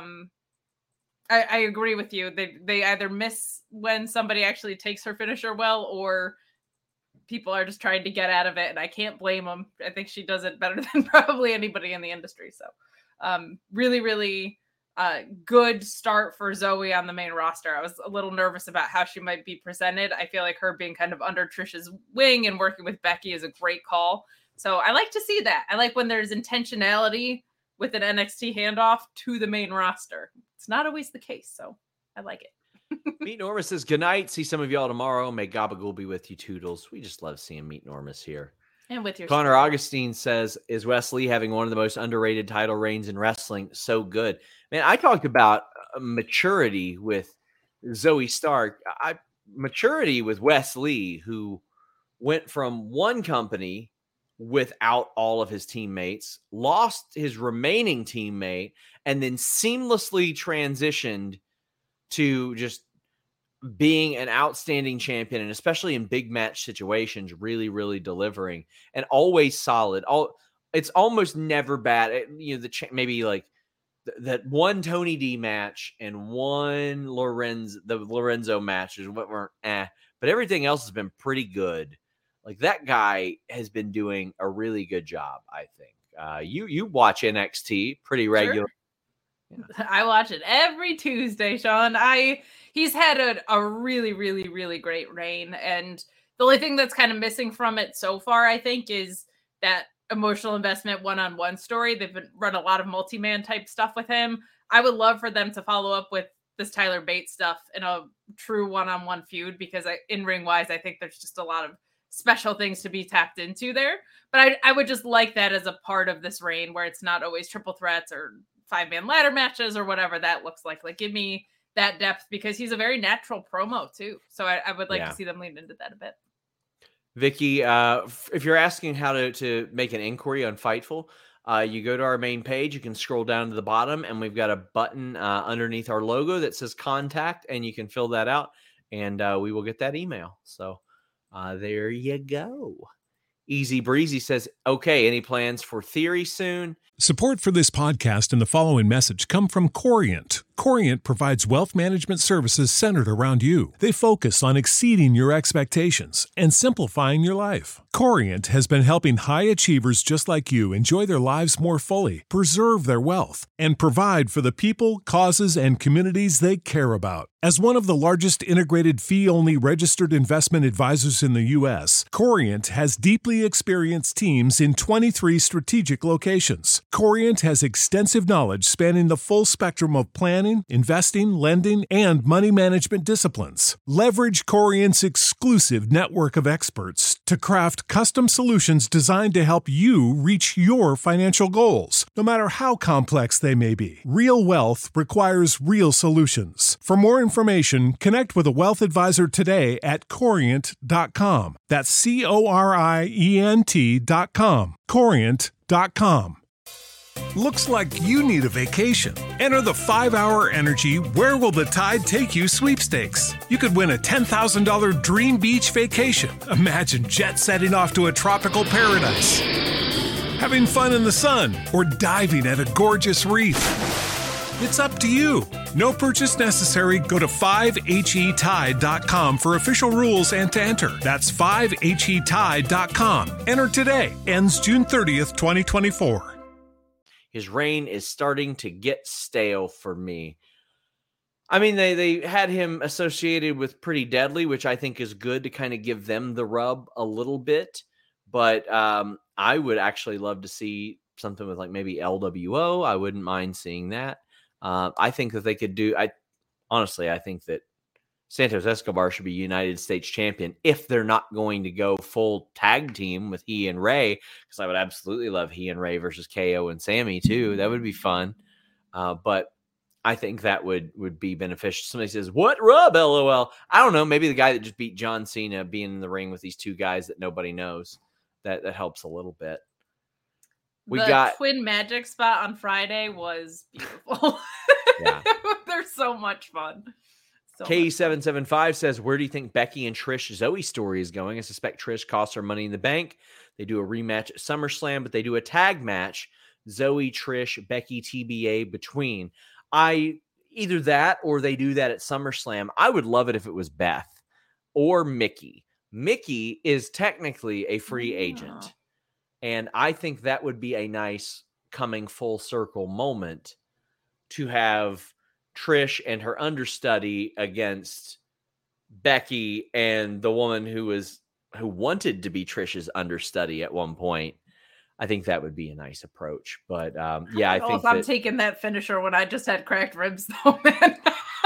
I agree with you. They either miss when somebody actually takes her finisher well, or people are just trying to get out of it, and I can't blame them. I think she does it better than probably anybody in the industry. So really, really good start for Zoe on the main roster. I was a little nervous about how she might be presented. I feel like her being kind of under Trish's wing and working with Becky is a great call. So I like to see that. I like when there's intentionality with an NXT handoff to the main roster. It's not always the case, so I like it. Meet Norma says, good night. See some of y'all tomorrow. May Gabagool be with you, Toodles. We just love seeing Meet Norma's here. And with your Connor Augustine says, is Wes Lee having one of the most underrated title reigns in wrestling? So good. Man, I talked about maturity with Zoe Stark. Maturity with Wes Lee, who went from one company without all of his teammates, lost his remaining teammate, and then seamlessly transitioned to just being an outstanding champion, and especially in big match situations, really, really delivering and always solid. It's almost never bad. Maybe like that one Tony D match and one Lorenzo matches what weren't but everything else has been pretty good. Like, that guy has been doing a really good job, I think. You watch NXT pretty regularly. Sure. Yeah. I watch it every Tuesday, Sean. He's had a really, really, really great reign. And the only thing that's kind of missing from it so far, I think, is that emotional investment one-on-one story. They've run a lot of multi-man type stuff with him. I would love for them to follow up with this Tyler Bates stuff in a true one-on-one feud, because in-ring wise, I think there's just a lot of special things to be tapped into there. But I would just like that as a part of this reign, where it's not always triple threats or 5-man ladder matches or whatever that looks like. Like, give me that depth, because he's a very natural promo too. So I would like to see them lean into that a bit. Vicky, if you're asking how to make an inquiry on Fightful, you go to our main page, you can scroll down to the bottom, and we've got a button underneath our logo that says contact, and you can fill that out, and we will get that email. So There you go. Easy Breezy says, okay, any plans for Theory soon? Support for this podcast and the following message come from Corient. Corient provides wealth management services centered around you. They focus on exceeding your expectations and simplifying your life. Corient has been helping high achievers just like you enjoy their lives more fully, preserve their wealth, and provide for the people, causes, and communities they care about. As one of the largest integrated fee-only registered investment advisors in the U.S., Corient has deeply experienced teams in 23 strategic locations. Corient has extensive knowledge spanning the full spectrum of planning, investing, lending, and money management disciplines. Leverage Corient's exclusive network of experts to craft custom solutions designed to help you reach your financial goals, no matter how complex they may be. Real wealth requires real solutions. For more information, connect with a wealth advisor today at Corient.com. That's Corient.com. Corient.com. Looks like you need a vacation. Enter the 5-Hour Energy Where Will the Tide Take You sweepstakes. You could win a $10,000 dream beach vacation. Imagine jet setting off to a tropical paradise, having fun in the sun, or diving at a gorgeous reef. It's up to you. No purchase necessary. Go to 5HETide.com for official rules and to enter. That's 5HETide.com. Enter today. Ends June 30th, 2024. His reign is starting to get stale for me. I mean, they had him associated with Pretty Deadly, which I think is good to kind of give them the rub a little bit. But I would actually love to see something with like maybe LWO. I wouldn't mind seeing that. I think that they could do. I think that Santos Escobar should be United States champion if they're not going to go full tag team with he and Ray, because I would absolutely love he and Ray versus KO and Sammy too. That would be fun. But I think that would be beneficial. Somebody says, what rub, LOL? I don't know. Maybe the guy that just beat John Cena being in the ring with these two guys that nobody knows. That helps a little bit. We got Twin Magic spot on Friday was beautiful. Yeah. They're so much fun. K775 says, where do you think Becky and Trish Zoe story is going? I suspect Trish costs her Money in the Bank. They do a rematch at SummerSlam, but they do a tag match. Zoe, Trish, Becky, TBA between. Either that or they do that at SummerSlam. I would love it if it was Beth or Mickey. Mickey is technically a free agent. And I think that would be a nice coming full circle moment to have Trish and her understudy against Becky and the woman who wanted to be Trish's understudy at one point. I think that would be a nice approach. But yeah, I think I'm taking that finisher when I just had cracked ribs though, man.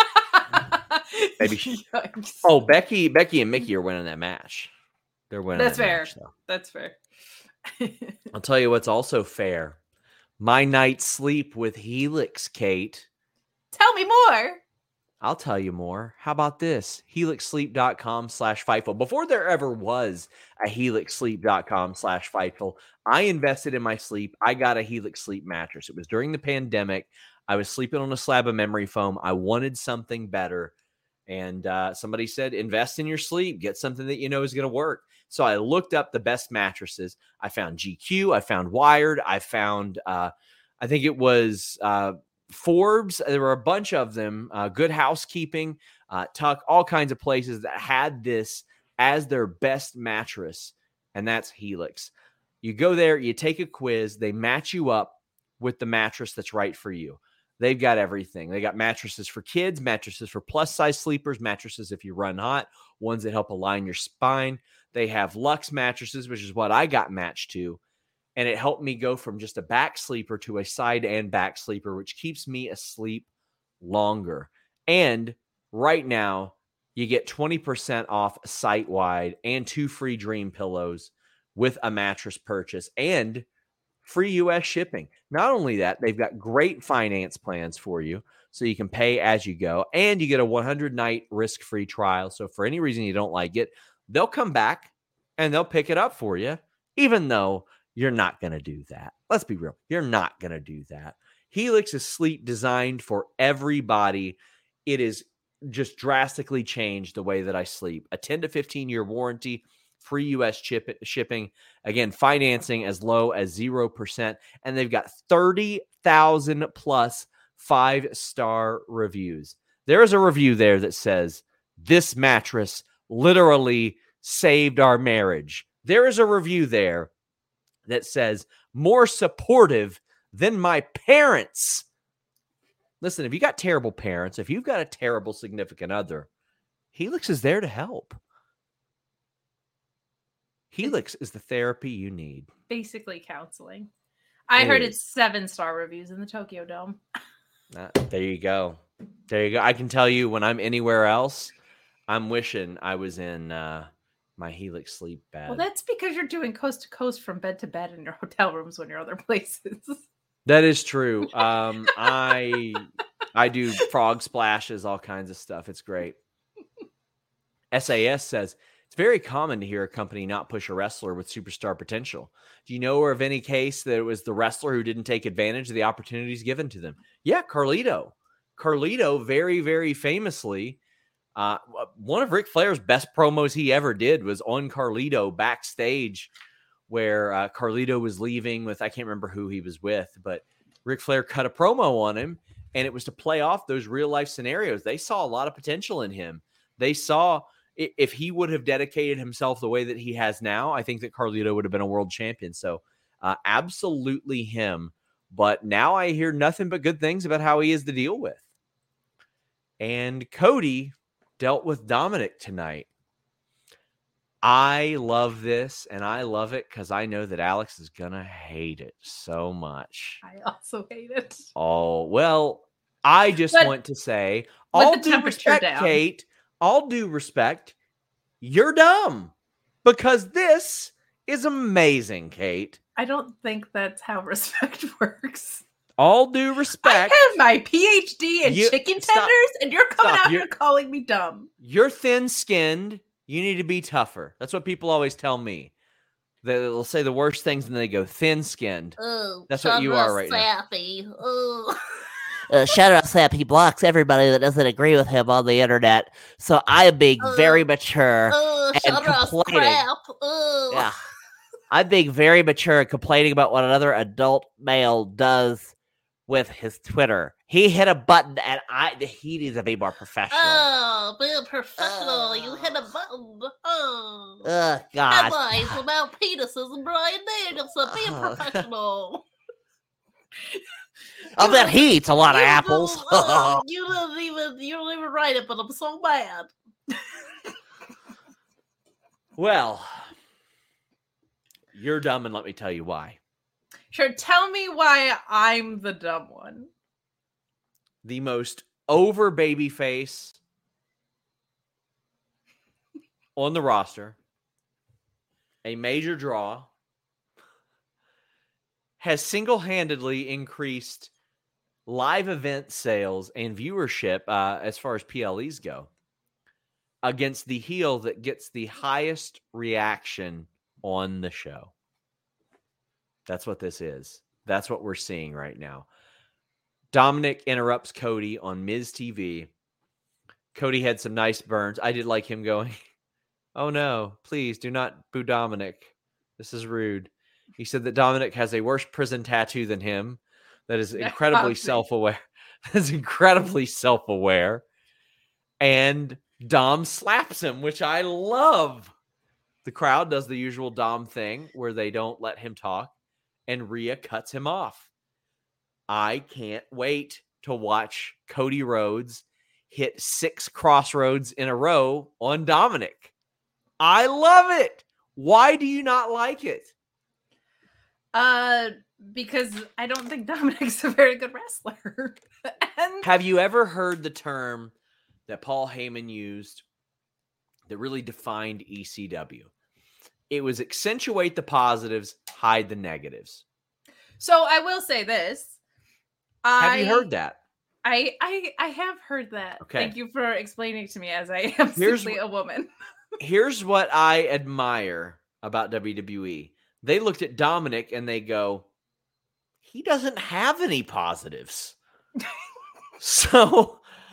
Maybe Oh, Becky and Mickey are winning that match. They're winning. That's fair. Match, That's fair. I'll tell you what's also fair. My night's sleep with Helix, Kate. Tell me more. I'll tell you more. How about this? HelixSleep.com/Fightful. Before there ever was a HelixSleep.com/Fightful, I invested in my sleep. I got a Helix Sleep mattress. It was during the pandemic. I was sleeping on a slab of memory foam. I wanted something better. And somebody said, invest in your sleep. Get something that you know is going to work. So I looked up the best mattresses. I found GQ. I found Wired. I found, I think it was Forbes. There were a bunch of them. Good Housekeeping, Tuck, all kinds of places that had this as their best mattress. And that's Helix. You go there, you take a quiz. They match you up with the mattress that's right for you. They've got everything. They got mattresses for kids, mattresses for plus size sleepers, mattresses if you run hot, ones that help align your spine. They have Luxe mattresses, which is what I got matched to. And it helped me go from just a back sleeper to a side and back sleeper, which keeps me asleep longer. And right now, you get 20% off site-wide and 2 free Dream pillows with a mattress purchase and free U.S. shipping. Not only that, they've got great finance plans for you, so you can pay as you go, and you get a 100-night risk-free trial. So if for any reason you don't like it, they'll come back and they'll pick it up for you, even though you're not going to do that. Let's be real. You're not going to do that. Helix is sleep designed for everybody. It is just drastically changed the way that I sleep. A 10 to 15-year warranty. free U.S. shipping. Again, financing as low as 0%. And they've got 30,000 plus 5-star reviews. There is a review there that says, "This mattress literally saved our marriage." There is a review there that says, "More supportive than my parents." Listen, if you got terrible parents, if you've got a terrible significant other, Helix is there to help. Helix is the therapy you need. Basically counseling. I heard it's 7-star reviews in the Tokyo Dome. There you go. There you go. I can tell you, when I'm anywhere else, I'm wishing I was in my Helix sleep bed. Well, that's because you're doing coast to coast from bed to bed in your hotel rooms when you're other places. That is true. I do frog splashes, all kinds of stuff. It's great. SAS says, it's very common to hear a company not push a wrestler with superstar potential. Do you know of any case that it was the wrestler who didn't take advantage of the opportunities given to them? Yeah, Carlito. Carlito, very, very famously, one of Ric Flair's best promos he ever did was on Carlito backstage, where Carlito was leaving with, I can't remember who he was with, but Ric Flair cut a promo on him, and it was to play off those real-life scenarios. They saw a lot of potential in him. They saw, if he would have dedicated himself the way that he has now, I think that Carlito would have been a world champion. So absolutely him. But now I hear nothing but good things about how he is to deal with. And Cody dealt with Dominic tonight. I love this, and I love it because I know that Alex is going to hate it so much. I also hate it. Oh, well, I just want to say, all due respect, Kate, all due respect, you're dumb because this is amazing, Kate. I don't think that's how respect works. All due respect. I have my PhD in chicken tenders, and you're coming out here calling me dumb. You're thin-skinned. You need to be tougher. That's what people always tell me. They'll say the worst things, and they go thin-skinned. Oh, that's what you are right sappy. now. Oh. Shout out Sap. He blocks everybody that doesn't agree with him on the internet. So I am being very mature and complaining. Yeah, I'm being very mature and complaining about what another adult male does with his Twitter. He hit a button, and he needs to be more professional. Oh, be a professional. You hit a button. Oh, God. Headlines about penises and Brian Danielson. Be a professional. I bet he eats a lot of apples. You don't even write it, but I'm so mad. Well, you're dumb, and let me tell you why. Sure, tell me why I'm the dumb one. The most over babyface on the roster, a major draw, has single-handedly increased live event sales and viewership as far as PLEs go against the heel that gets the highest reaction on the show. That's what this is. That's what we're seeing right now. Dominic interrupts Cody on Miz TV. Cody had some nice burns. I did like him going, "Oh no, please do not boo Dominic. This is rude." He said that Dominic has a worse prison tattoo than him. That is incredibly self-aware. That's incredibly self-aware. And Dom slaps him, which I love. The crowd does the usual Dom thing where they don't let him talk, and Rhea cuts him off. I can't wait to watch Cody Rhodes hit 6 crossroads in a row on Dominic. I love it. Why do you not like it? Because I don't think Dominic's a very good wrestler. And have you ever heard the term that Paul Heyman used that really defined ECW? It was accentuate the positives, hide the negatives. So I will say this. Have you heard that? I have heard that. Okay. Thank you for explaining to me as I am simply a woman. Here's what I admire about WWE. They looked at Dominic and they go, he doesn't have any positives. So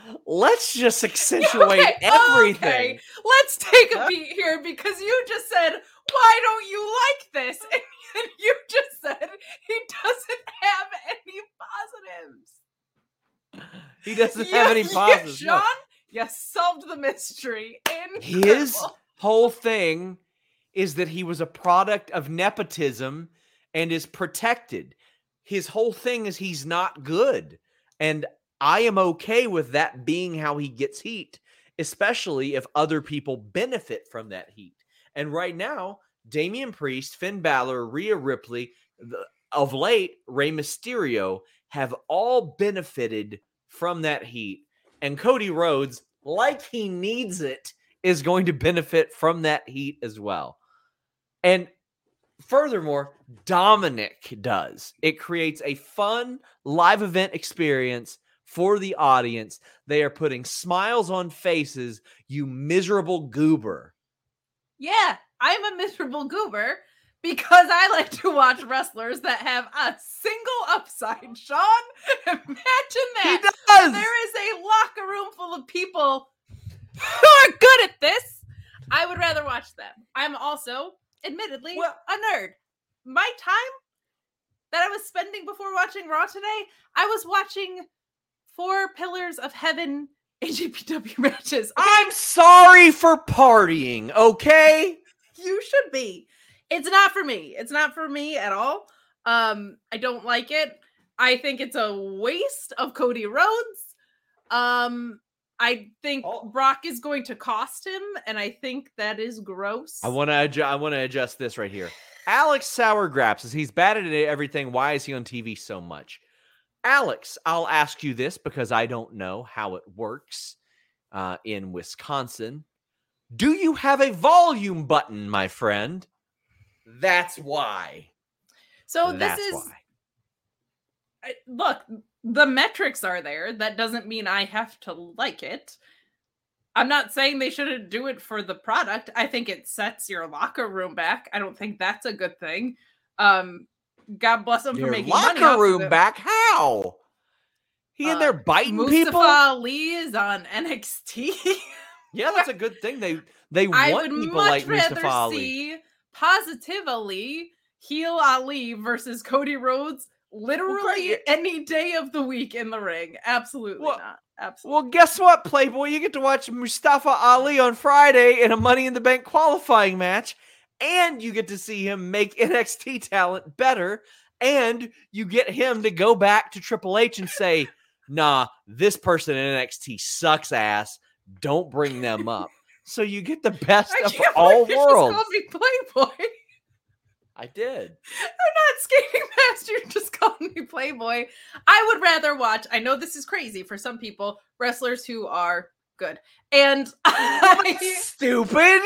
let's just accentuate everything. Okay. Let's take a beat here because you just said, why don't you like this? And you just said he doesn't have any positives. He doesn't have any positives. Sean, you solved the mystery. Incredible. His whole thing is that he was a product of nepotism and is protected. His whole thing is he's not good. And I am okay with that being how he gets heat, especially if other people benefit from that heat. And right now, Damian Priest, Finn Balor, Rhea Ripley, of late, Rey Mysterio have all benefited from that heat. And Cody Rhodes, like he needs it, is going to benefit from that heat as well. And furthermore, Dominic does. It creates a fun live event experience for the audience. They are putting smiles on faces, you miserable goober. Yeah, I'm a miserable goober because I like to watch wrestlers that have a single upside. Sean, imagine that. He does. There is a locker room full of people who are good at this. I would rather watch them. I'm also, admittedly, a nerd. My time that I was spending before watching Raw today, I was watching 4 Pillars of Heaven AJPW matches. Okay? I'm sorry for partying, okay? You should be. It's not for me. It's not for me at all. I don't like it. I think it's a waste of Cody Rhodes. I think Brock is going to cost him, and I think that is gross. I want to adjust this right here. Alex Sourgraps says he's bad at everything. Why is he on TV so much? Alex, I'll ask you this because I don't know how it works in Wisconsin. Do you have a volume button, my friend? That's why. So this is why. Look, the metrics are there. That doesn't mean I have to like it. I'm not saying they shouldn't do it for the product. I think it sets your locker room back. I don't think that's a good thing. God bless him for making money. Locker room back? How? He in there biting Mustafa people? Ali is on NXT. Yeah, that's a good thing. They want people like Mustafa Ali. I would rather see Positive Ali, heel Ali versus Cody Rhodes literally any day of the week in the ring. Absolutely not. Absolutely. Well, guess what, Playboy? You get to watch Mustafa Ali on Friday in a Money in the Bank qualifying match, and you get to see him make NXT talent better, and you get him to go back to Triple H and say, nah, this person in NXT sucks ass. Don't bring them up. So you get the best of all worlds. You just called me Playboy. I did. I'm not skating past you, just calling me Playboy. I would rather watch, I know this is crazy for some people, wrestlers who are good. And stupid.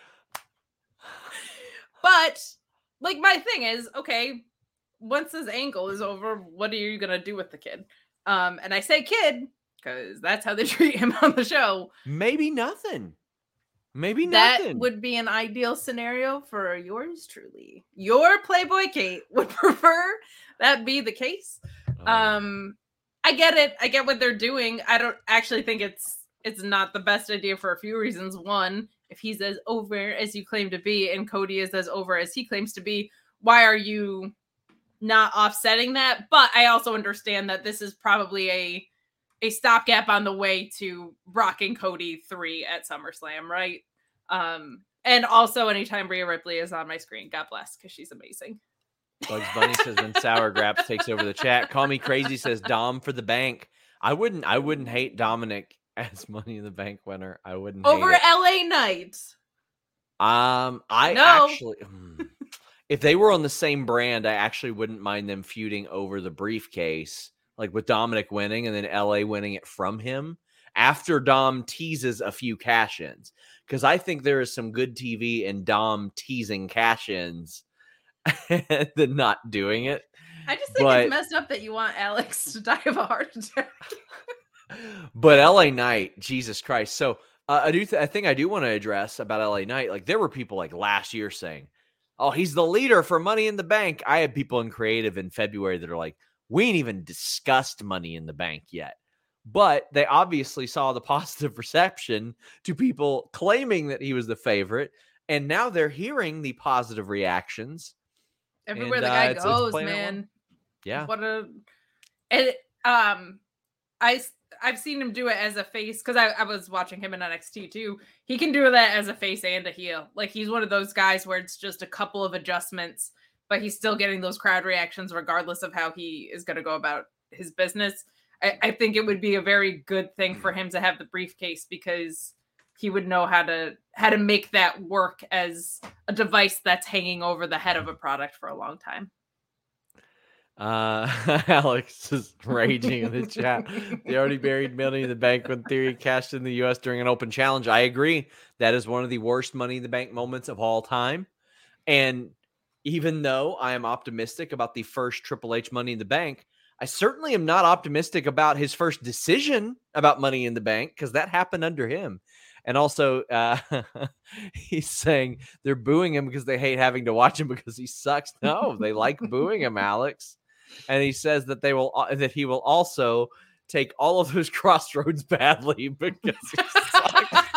But, like, my thing is, okay, once this angle is over, what are you going to do with the kid? And I say kid, because that's how they treat him on the show. Maybe nothing. Maybe nothing. That would be an ideal scenario for yours truly. Your Playboy Kate would prefer that be the case. I get it. I get what they're doing. I don't actually think it's not the best idea for a few reasons. One, if he's as over as you claim to be and Cody is as over as he claims to be, why are you not offsetting that? But I also understand that this is probably a stopgap on the way to Brock and Cody 3 at SummerSlam, right? And also anytime Rhea Ripley is on my screen, God bless, because she's amazing. Bugs Bunny says when Sour Graps takes over the chat. Call Me Crazy says Dom for the bank. I wouldn't hate Dominic as Money in the Bank winner. I wouldn't over hate LA Knight. Actually, if they were on the same brand, I actually wouldn't mind them feuding over the briefcase. Like with Dominic winning and then LA winning it from him after Dom teases a few cash-ins. Because I think there is some good TV in Dom teasing cash-ins and then not doing it. I just think it's messed up that you want Alex to die of a heart attack. But LA Knight, Jesus Christ. So I think I do want to address about LA Knight. Like there were people like last year saying, oh, he's the leader for Money in the Bank. I had people in creative in February that are like, we ain't even discussed Money in the Bank yet. But they obviously saw the positive reception to people claiming that he was the favorite. And now they're hearing the positive reactions. Everywhere the guy goes, man. Yeah. I've seen him do it as a face because I was watching him in NXT too. He can do that as a face and a heel. Like he's one of those guys where it's just a couple of adjustments, but he's still getting those crowd reactions regardless of how he is going to go about his business. I think it would be a very good thing for him to have the briefcase because he would know how to make that work as a device that's hanging over the head of a product for a long time. Alex is raging in the chat. The already buried Money in the Bank when Theory cashed in the U.S. during an open challenge. I agree. That is one of the worst Money in the Bank moments of all time. And even though I am optimistic about the first Triple H Money in the Bank, I certainly am not optimistic about his first decision about Money in the Bank because that happened under him. And also, he's saying they're booing him because they hate having to watch him because he sucks. No, they like booing him, Alex. And he says that he will also take all of those crossroads badly because he sucks.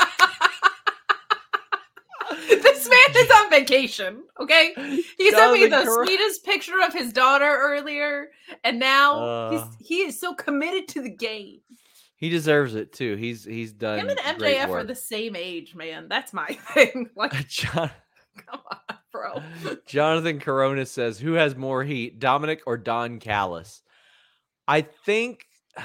This man is on vacation, okay? He sent me the sweetest picture of his daughter earlier, and now he is so committed to the game. He deserves it too. He's done. Him and MJF are the same age, man. That's my thing. Like, come on, bro. Jonathan Corona says, "Who has more heat, Dominic or Don Callis?" I think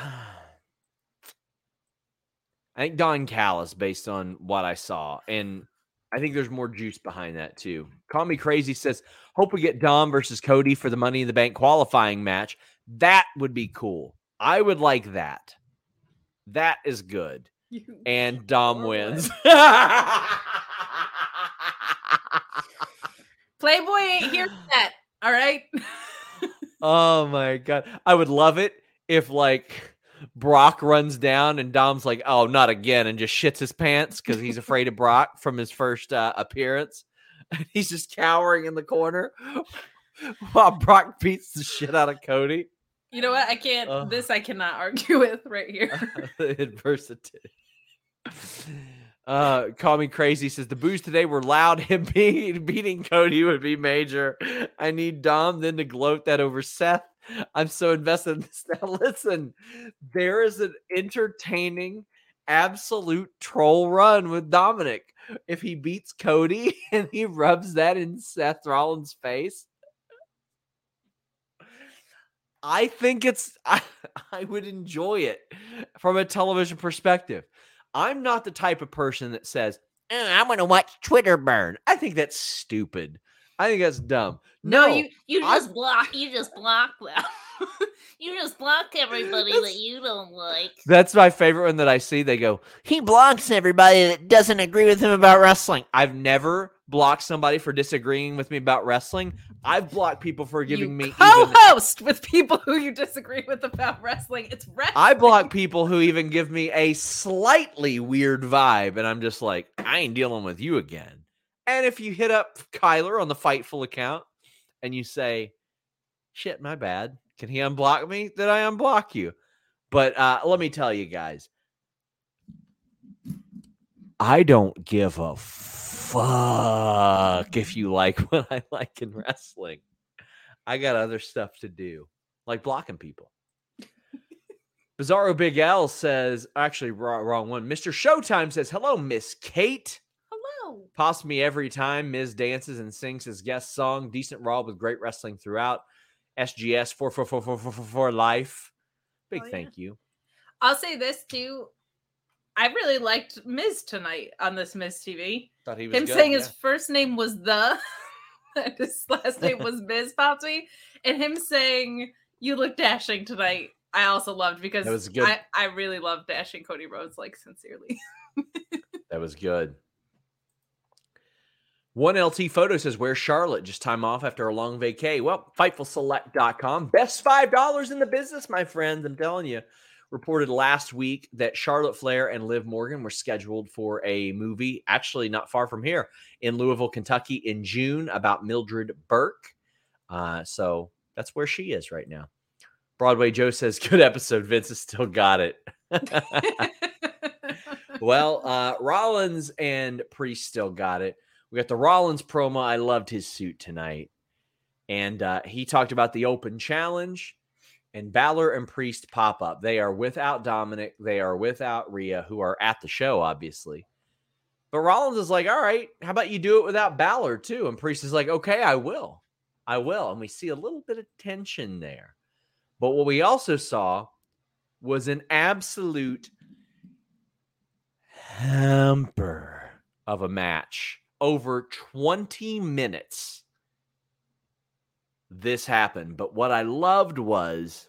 Don Callis, based on what I saw, and I think there's more juice behind that too. Call Me Crazy says, "Hope we get Dom versus Cody for the Money in the Bank qualifying match. That would be cool. I would like that. That is good." And Dom wins. Playboy ain't here for that. All right. Oh my God. I would love it if like Brock runs down and Dom's like, "Oh, not again," and just shits his pants because he's afraid of Brock from his first appearance. And he's just cowering in the corner while Brock beats the shit out of Cody. You know what? I can't. I cannot argue with right here. Adversity. Call Me Crazy says the boos today were loud. Him beating Cody would be major. I need Dom then to gloat that over Seth. I'm so invested in this now. Listen, there is an entertaining, absolute troll run with Dominic. If he beats Cody and he rubs that in Seth Rollins' face, I think I would enjoy it from a television perspective. I'm not the type of person that says, I'm going to watch Twitter burn. I think that's stupid. I think that's dumb. No, you just block them. You just block everybody that you don't like. That's my favorite one that I see. They go, he blocks everybody that doesn't agree with him about wrestling. I've never blocked somebody for disagreeing with me about wrestling. I've blocked people for giving me co-host with people who you disagree with about wrestling. It's wrestling. I block people who even give me a slightly weird vibe, and I'm just like, I ain't dealing with you again. And if you hit up Kyler on the Fightful account and you say, shit, my bad, can he unblock me? Then I unblock you. But let me tell you guys, I don't give a fuck if you like what I like in wrestling. I got other stuff to do, like blocking people. Bizarro Big L says, actually, wrong one. Mr. Showtime says, hello, Miss Kate. Hello. Pops me every time Miz dances and sings his guest song. Decent Raw with great wrestling throughout. SGS 44444 life. Big thank you. I'll say this too. I really liked Miz tonight on this Miz TV. Thought he was him good, saying his first name was and his last name was Miz popped me, and him saying you look dashing tonight. I also loved because that was good. I really love dashing Cody Rhodes, like sincerely. That was good. One LT Photo says, where's Charlotte? Just time off after a long vacay. Well, FightfulSelect.com. Best $5 in the business, my friends. I'm telling you. Reported last week that Charlotte Flair and Liv Morgan were scheduled for a movie, actually not far from here, in Louisville, Kentucky in June about Mildred Burke. So that's where she is right now. Broadway Joe says, good episode. Vince has still got it. Well, Rollins and Priest still got it. We got the Rollins promo. I loved his suit tonight. And he talked about the open challenge. And Balor and Priest pop up. They are without Dominic. They are without Rhea, who are at the show, obviously. But Rollins is like, all right, how about you do it without Balor, too? And Priest is like, okay, I will. I will. And we see a little bit of tension there. But what we also saw was an absolute hamper of a match. Over 20 minutes, this happened. But what I loved was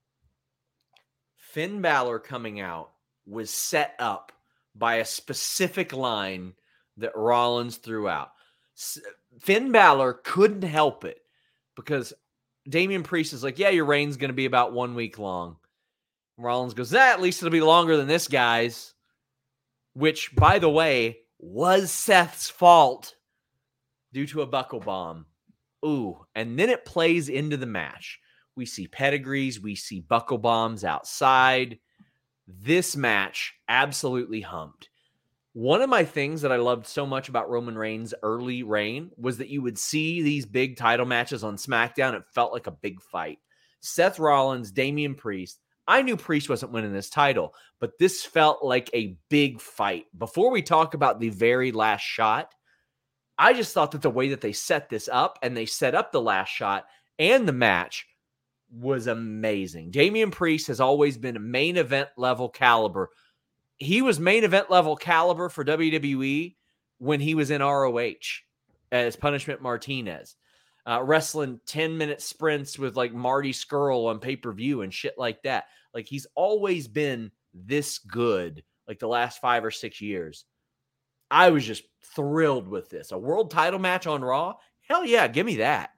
Finn Balor coming out was set up by a specific line that Rollins threw out. Finn Balor couldn't help it because Damian Priest is like, yeah, your reign's going to be about 1 week long. Rollins goes, at least it'll be longer than this guy's, which, by the way, was Seth's fault due to a buckle bomb. Ooh, and then it plays into the match. We see pedigrees. We see buckle bombs outside. This match absolutely hummed. One of my things that I loved so much about Roman Reigns' early reign was that you would see these big title matches on SmackDown. It felt like a big fight. Seth Rollins, Damian Priest. I knew Priest wasn't winning this title, but this felt like a big fight. Before we talk about the very last shot, I just thought that the way that they set this up and they set up the last shot and the match was amazing. Damian Priest has always been a main event level caliber. He was main event level caliber for WWE when he was in ROH as Punishment Martinez, wrestling 10-minute sprints with like Marty Scurll on pay-per-view and shit like that. Like he's always been this good, like the last 5 or 6 years. I was just thrilled with this. A world title match on Raw? Hell yeah, give me that.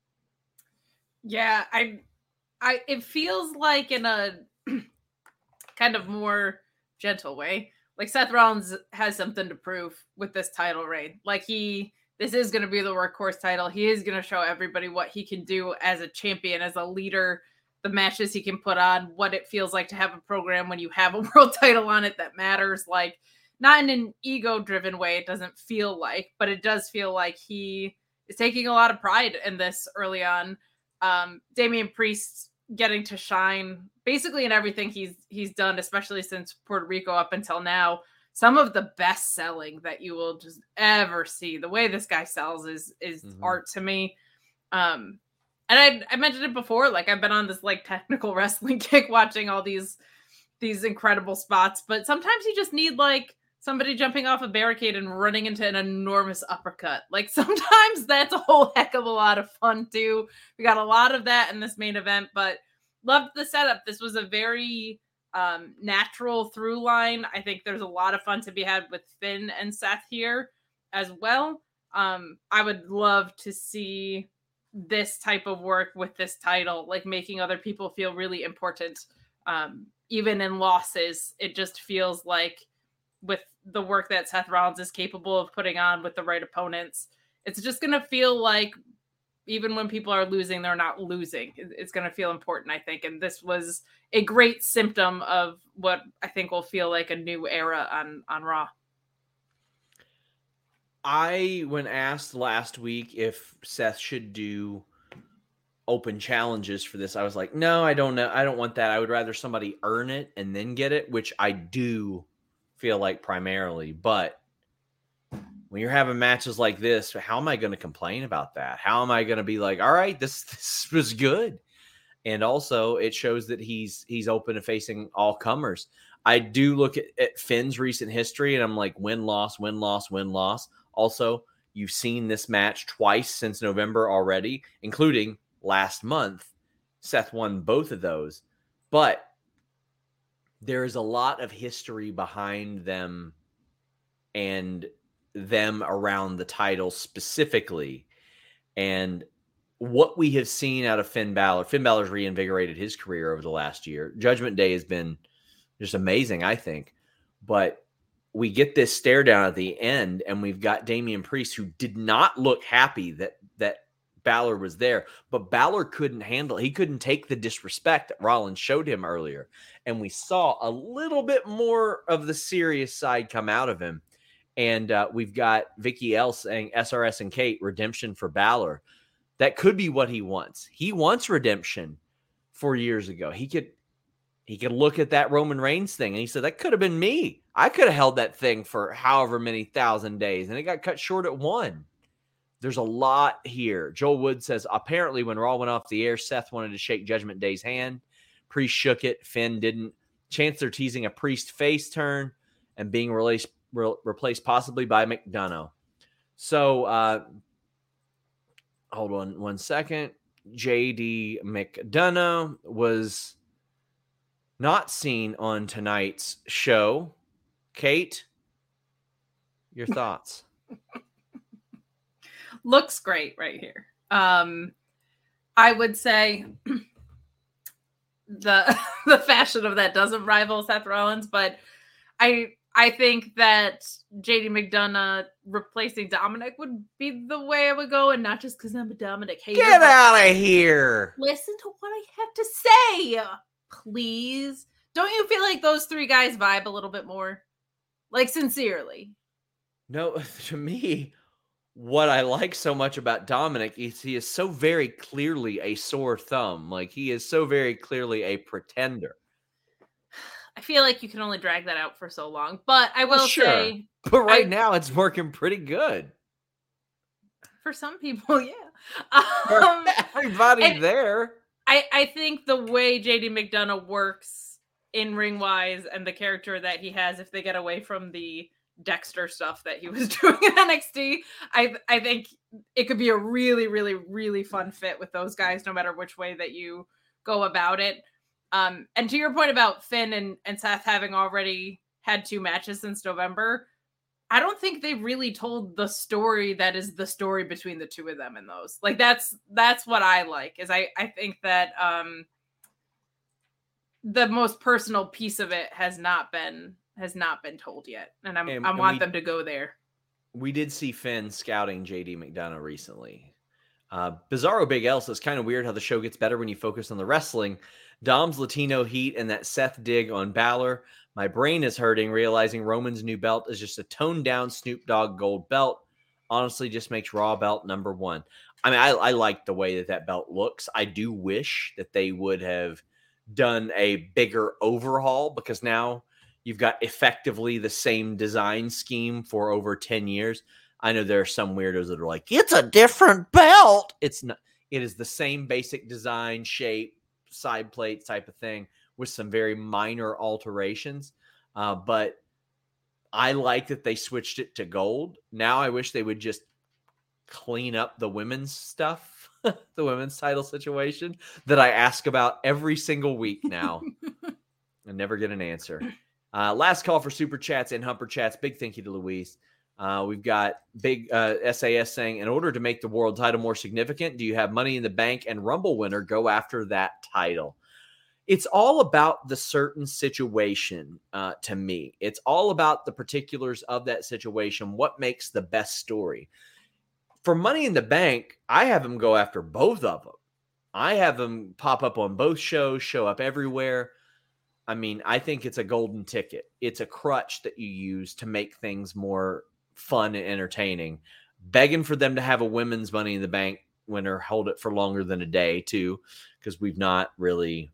Yeah, it feels like in a kind of more gentle way, like Seth Rollins has something to prove with this title reign. Like this is going to be the workhorse title. He is going to show everybody what he can do as a champion, as a leader, the matches he can put on, what it feels like to have a program when you have a world title on it that matters. Like, not in an ego-driven way, it doesn't feel like, but it does feel like he is taking a lot of pride in this early on. Damian Priest getting to shine basically in everything he's done, especially since Puerto Rico up until now. Some of the best selling that you will just ever see. The way this guy sells is art to me. And I mentioned it before, like I've been on this like technical wrestling kick watching all these incredible spots, but sometimes you just need like somebody jumping off a barricade and running into an enormous uppercut. Like sometimes that's a whole heck of a lot of fun too. We got a lot of that in this main event, but loved the setup. This was a very natural through line. I think there's a lot of fun to be had with Finn and Seth here as well. I would love to see this type of work with this title, like making other people feel really important. Even in losses, it just feels like with the work that Seth Rollins is capable of putting on with the right opponents, it's just going to feel like even when people are losing, they're not losing. It's going to feel important, I think. And this was a great symptom of what I think will feel like a new era on Raw. When asked last week if Seth should do open challenges for this, I was like, no, I don't know. I don't want that. I would rather somebody earn it and then get it, which I do feel like primarily. But when you're having matches like this, how am I going to complain about that? How am I going to be like, all right, this was good? And also it shows that he's open to facing all comers. I do look at Finn's recent history and I'm like, win, loss, win, loss, win, loss. Also, you've seen this match twice since November already, including last month. Seth won both of those. But there is a lot of history behind them and them around the title specifically. And what we have seen out of Finn Balor's reinvigorated his career over the last year. Judgment Day has been just amazing, I think. But we get this stare down at the end, and we've got Damian Priest, who did not look happy that Balor was there, but Balor couldn't handle it. He couldn't take the disrespect that Rollins showed him earlier. And we saw a little bit more of the serious side come out of him. And we've got Vicky L saying SRS and Kate, redemption for Balor. That could be what he wants. He wants redemption 4 years ago. He could look at that Roman Reigns thing and he said, that could have been me. I could have held that thing for however many thousand days and it got cut short at 1. There's a lot here. Joel Wood says, apparently when Raw went off the air, Seth wanted to shake Judgment Day's hand. Priest shook it. Finn didn't. Chance they're teasing a Priest face turn and being replaced possibly by McDonough. So, hold on 1 second. JD McDonough was not seen on tonight's show. Kate, your thoughts? Looks great right here. I would say the fashion of that doesn't rival Seth Rollins, but I think that JD McDonough replacing Dominic would be the way I would go, and not just because I'm a Dominic hater. Get out of here! Listen to what I have to say, please. Don't you feel like those 3 guys vibe a little bit more? Like, sincerely. No, to me, what I like so much about Dominic is he is so very clearly a sore thumb. Like, he is so very clearly a pretender. I feel like you can only drag that out for so long, but I will say... But right now, it's working pretty good. For some people, yeah. For everybody there. I think the way JD McDonough works in ring-wise and the character that he has, if they get away from the Dexter stuff that he was doing in NXT, I think it could be a really, really, really fun fit with those guys, no matter which way that you go about it. And to your point about Finn and Seth having already had 2 matches since November, I don't think they've really told the story that is the story between the 2 of them in those. Like, that's what I like, is I think that the most personal piece of it has not been told yet. And I want them to go there. We did see Finn scouting JD McDonough recently. Bizarro Big L says, kind of weird how the show gets better when you focus on the wrestling. Dom's Latino heat and that Seth dig on Balor. My brain is hurting realizing Roman's new belt is just a toned down Snoop Dogg gold belt. Honestly, just makes Raw belt number 1. I mean, I like the way that belt looks. I do wish that they would have done a bigger overhaul, because now you've got effectively the same design scheme for over 10 years. I know there are some weirdos that are like, it's a different belt. It's not. It is the same basic design, shape, side plates type of thing with some very minor alterations. But I like that they switched it to gold. Now I wish they would just clean up the women's stuff, the women's title situation that I ask about every single week now and never get an answer. Last call for super chats and humper chats. Big thank you to Louise. We've got big SAS saying, in order to make the world title more significant, do you have Money in the Bank and Rumble winner go after that title? It's all about the certain situation to me. It's all about the particulars of that situation, what makes the best story. For Money in the Bank, I have them go after both of them. I have them pop up on both shows, show up everywhere. I mean, I think it's a golden ticket. It's a crutch that you use to make things more fun and entertaining. Begging for them to have a women's Money in the Bank winner hold it for longer than a day, too, because we've not really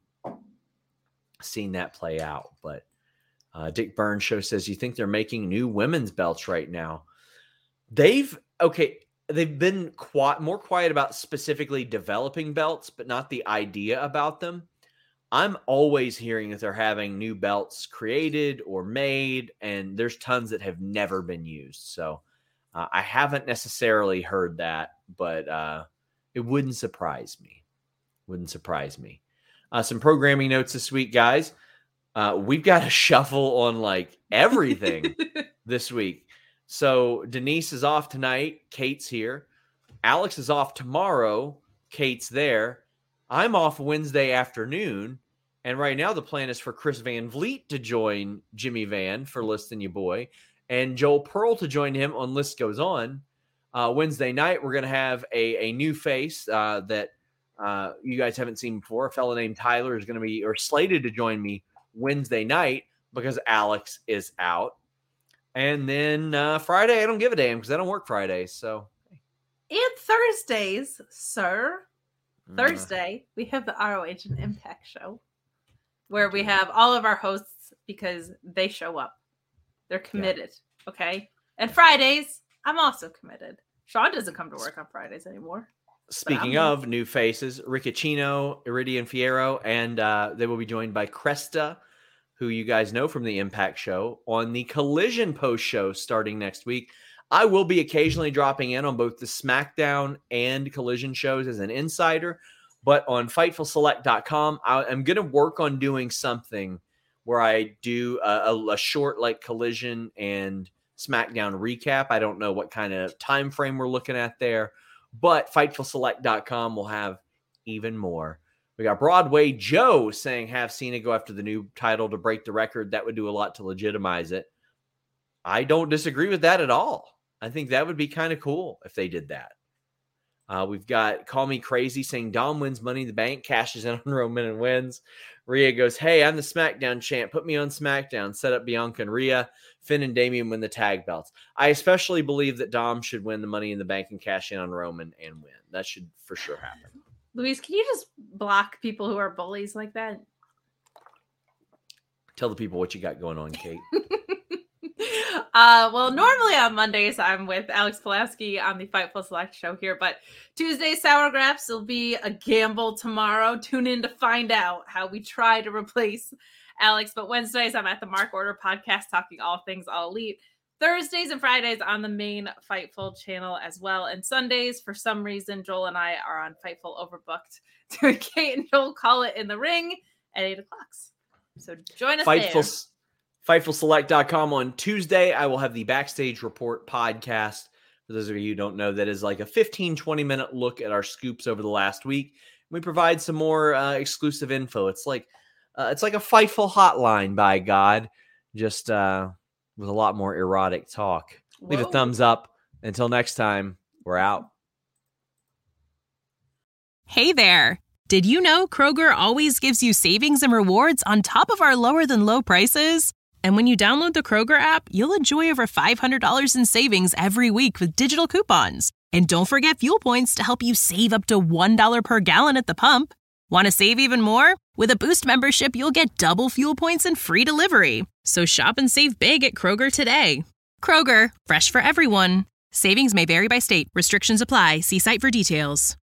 seen that play out. But Dick Burns Show says, you think they're making new women's belts right now? They've been more quiet about specifically developing belts, but not the idea about them. I'm always hearing that they're having new belts created or made, and there's tons that have never been used. So I haven't necessarily heard that, but it wouldn't surprise me. Some programming notes this week, guys. We've got a shuffle on like everything this week. So Denise is off tonight. Kate's here. Alex is off tomorrow. Kate's there. I'm off Wednesday afternoon. And right now the plan is for Chris Van Vliet to join Jimmy Van for List and You Boy, and Joel Pearl to join him on List Goes On. Wednesday night, we're going to have a new face that you guys haven't seen before. A fellow named Tyler is going to be slated to join me Wednesday night because Alex is out. And then Friday, I don't give a damn because I don't work Fridays. So, and Thursdays, sir. Thursday, we have the ROH and Impact show where we have all of our hosts because they show up. They're committed. Yeah. Okay. And Fridays, I'm also committed. Sean doesn't come to work on Fridays anymore. Speaking of new faces, Riccicino, Iridian Fierro, and they will be joined by Cresta, who you guys know from the Impact show, on the Collision post show starting next week. I will be occasionally dropping in on both the SmackDown and Collision shows as an insider, but on FightfulSelect.com, I'm going to work on doing something where I do a short like Collision and SmackDown recap. I don't know what kind of time frame we're looking at there, but FightfulSelect.com will have even more. We got Broadway Joe saying have Cena go after the new title to break the record. That would do a lot to legitimize it. I don't disagree with that at all. I think that would be kind of cool if they did that. We've got Call Me Crazy saying Dom wins Money in the Bank, cashes in on Roman and wins. Rhea goes, hey, I'm the SmackDown champ. Put me on SmackDown. Set up Bianca and Rhea. Finn and Damian win the tag belts. I especially believe that Dom should win the Money in the Bank and cash in on Roman and win. That should for sure happen. Luis, can you just block people who are bullies like that? Tell the people what you got going on, Kate. Well, normally on Mondays, I'm with Alex Pulaski on the Fightful Select show here, but Tuesday, Sour Graps will be a gamble tomorrow. Tune in to find out how we try to replace Alex. But Wednesdays, I'm at the Mark Order podcast talking all things All Elite. Thursdays and Fridays on the main Fightful channel as well. And Sundays, for some reason, Joel and I are on Fightful Overbooked. Doing Kate and Joel Call It in the Ring at 8 o'clock. So join us there. FightfulSelect.com on Tuesday. I will have the Backstage Report podcast. For those of you who don't know, that is like a 15-20 minute look at our scoops over the last week. We provide some more exclusive info. It's like a Fightful hotline, by God, just with a lot more erotic talk. Whoa. Leave a thumbs up. Until next time, we're out. Hey there. Did you know Kroger always gives you savings and rewards on top of our lower than low prices? And when you download the Kroger app, you'll enjoy over $500 in savings every week with digital coupons. And don't forget fuel points to help you save up to $1 per gallon at the pump. Want to save even more? With a Boost membership, you'll get double fuel points and free delivery. So shop and save big at Kroger today. Kroger, fresh for everyone. Savings may vary by state. Restrictions apply. See site for details.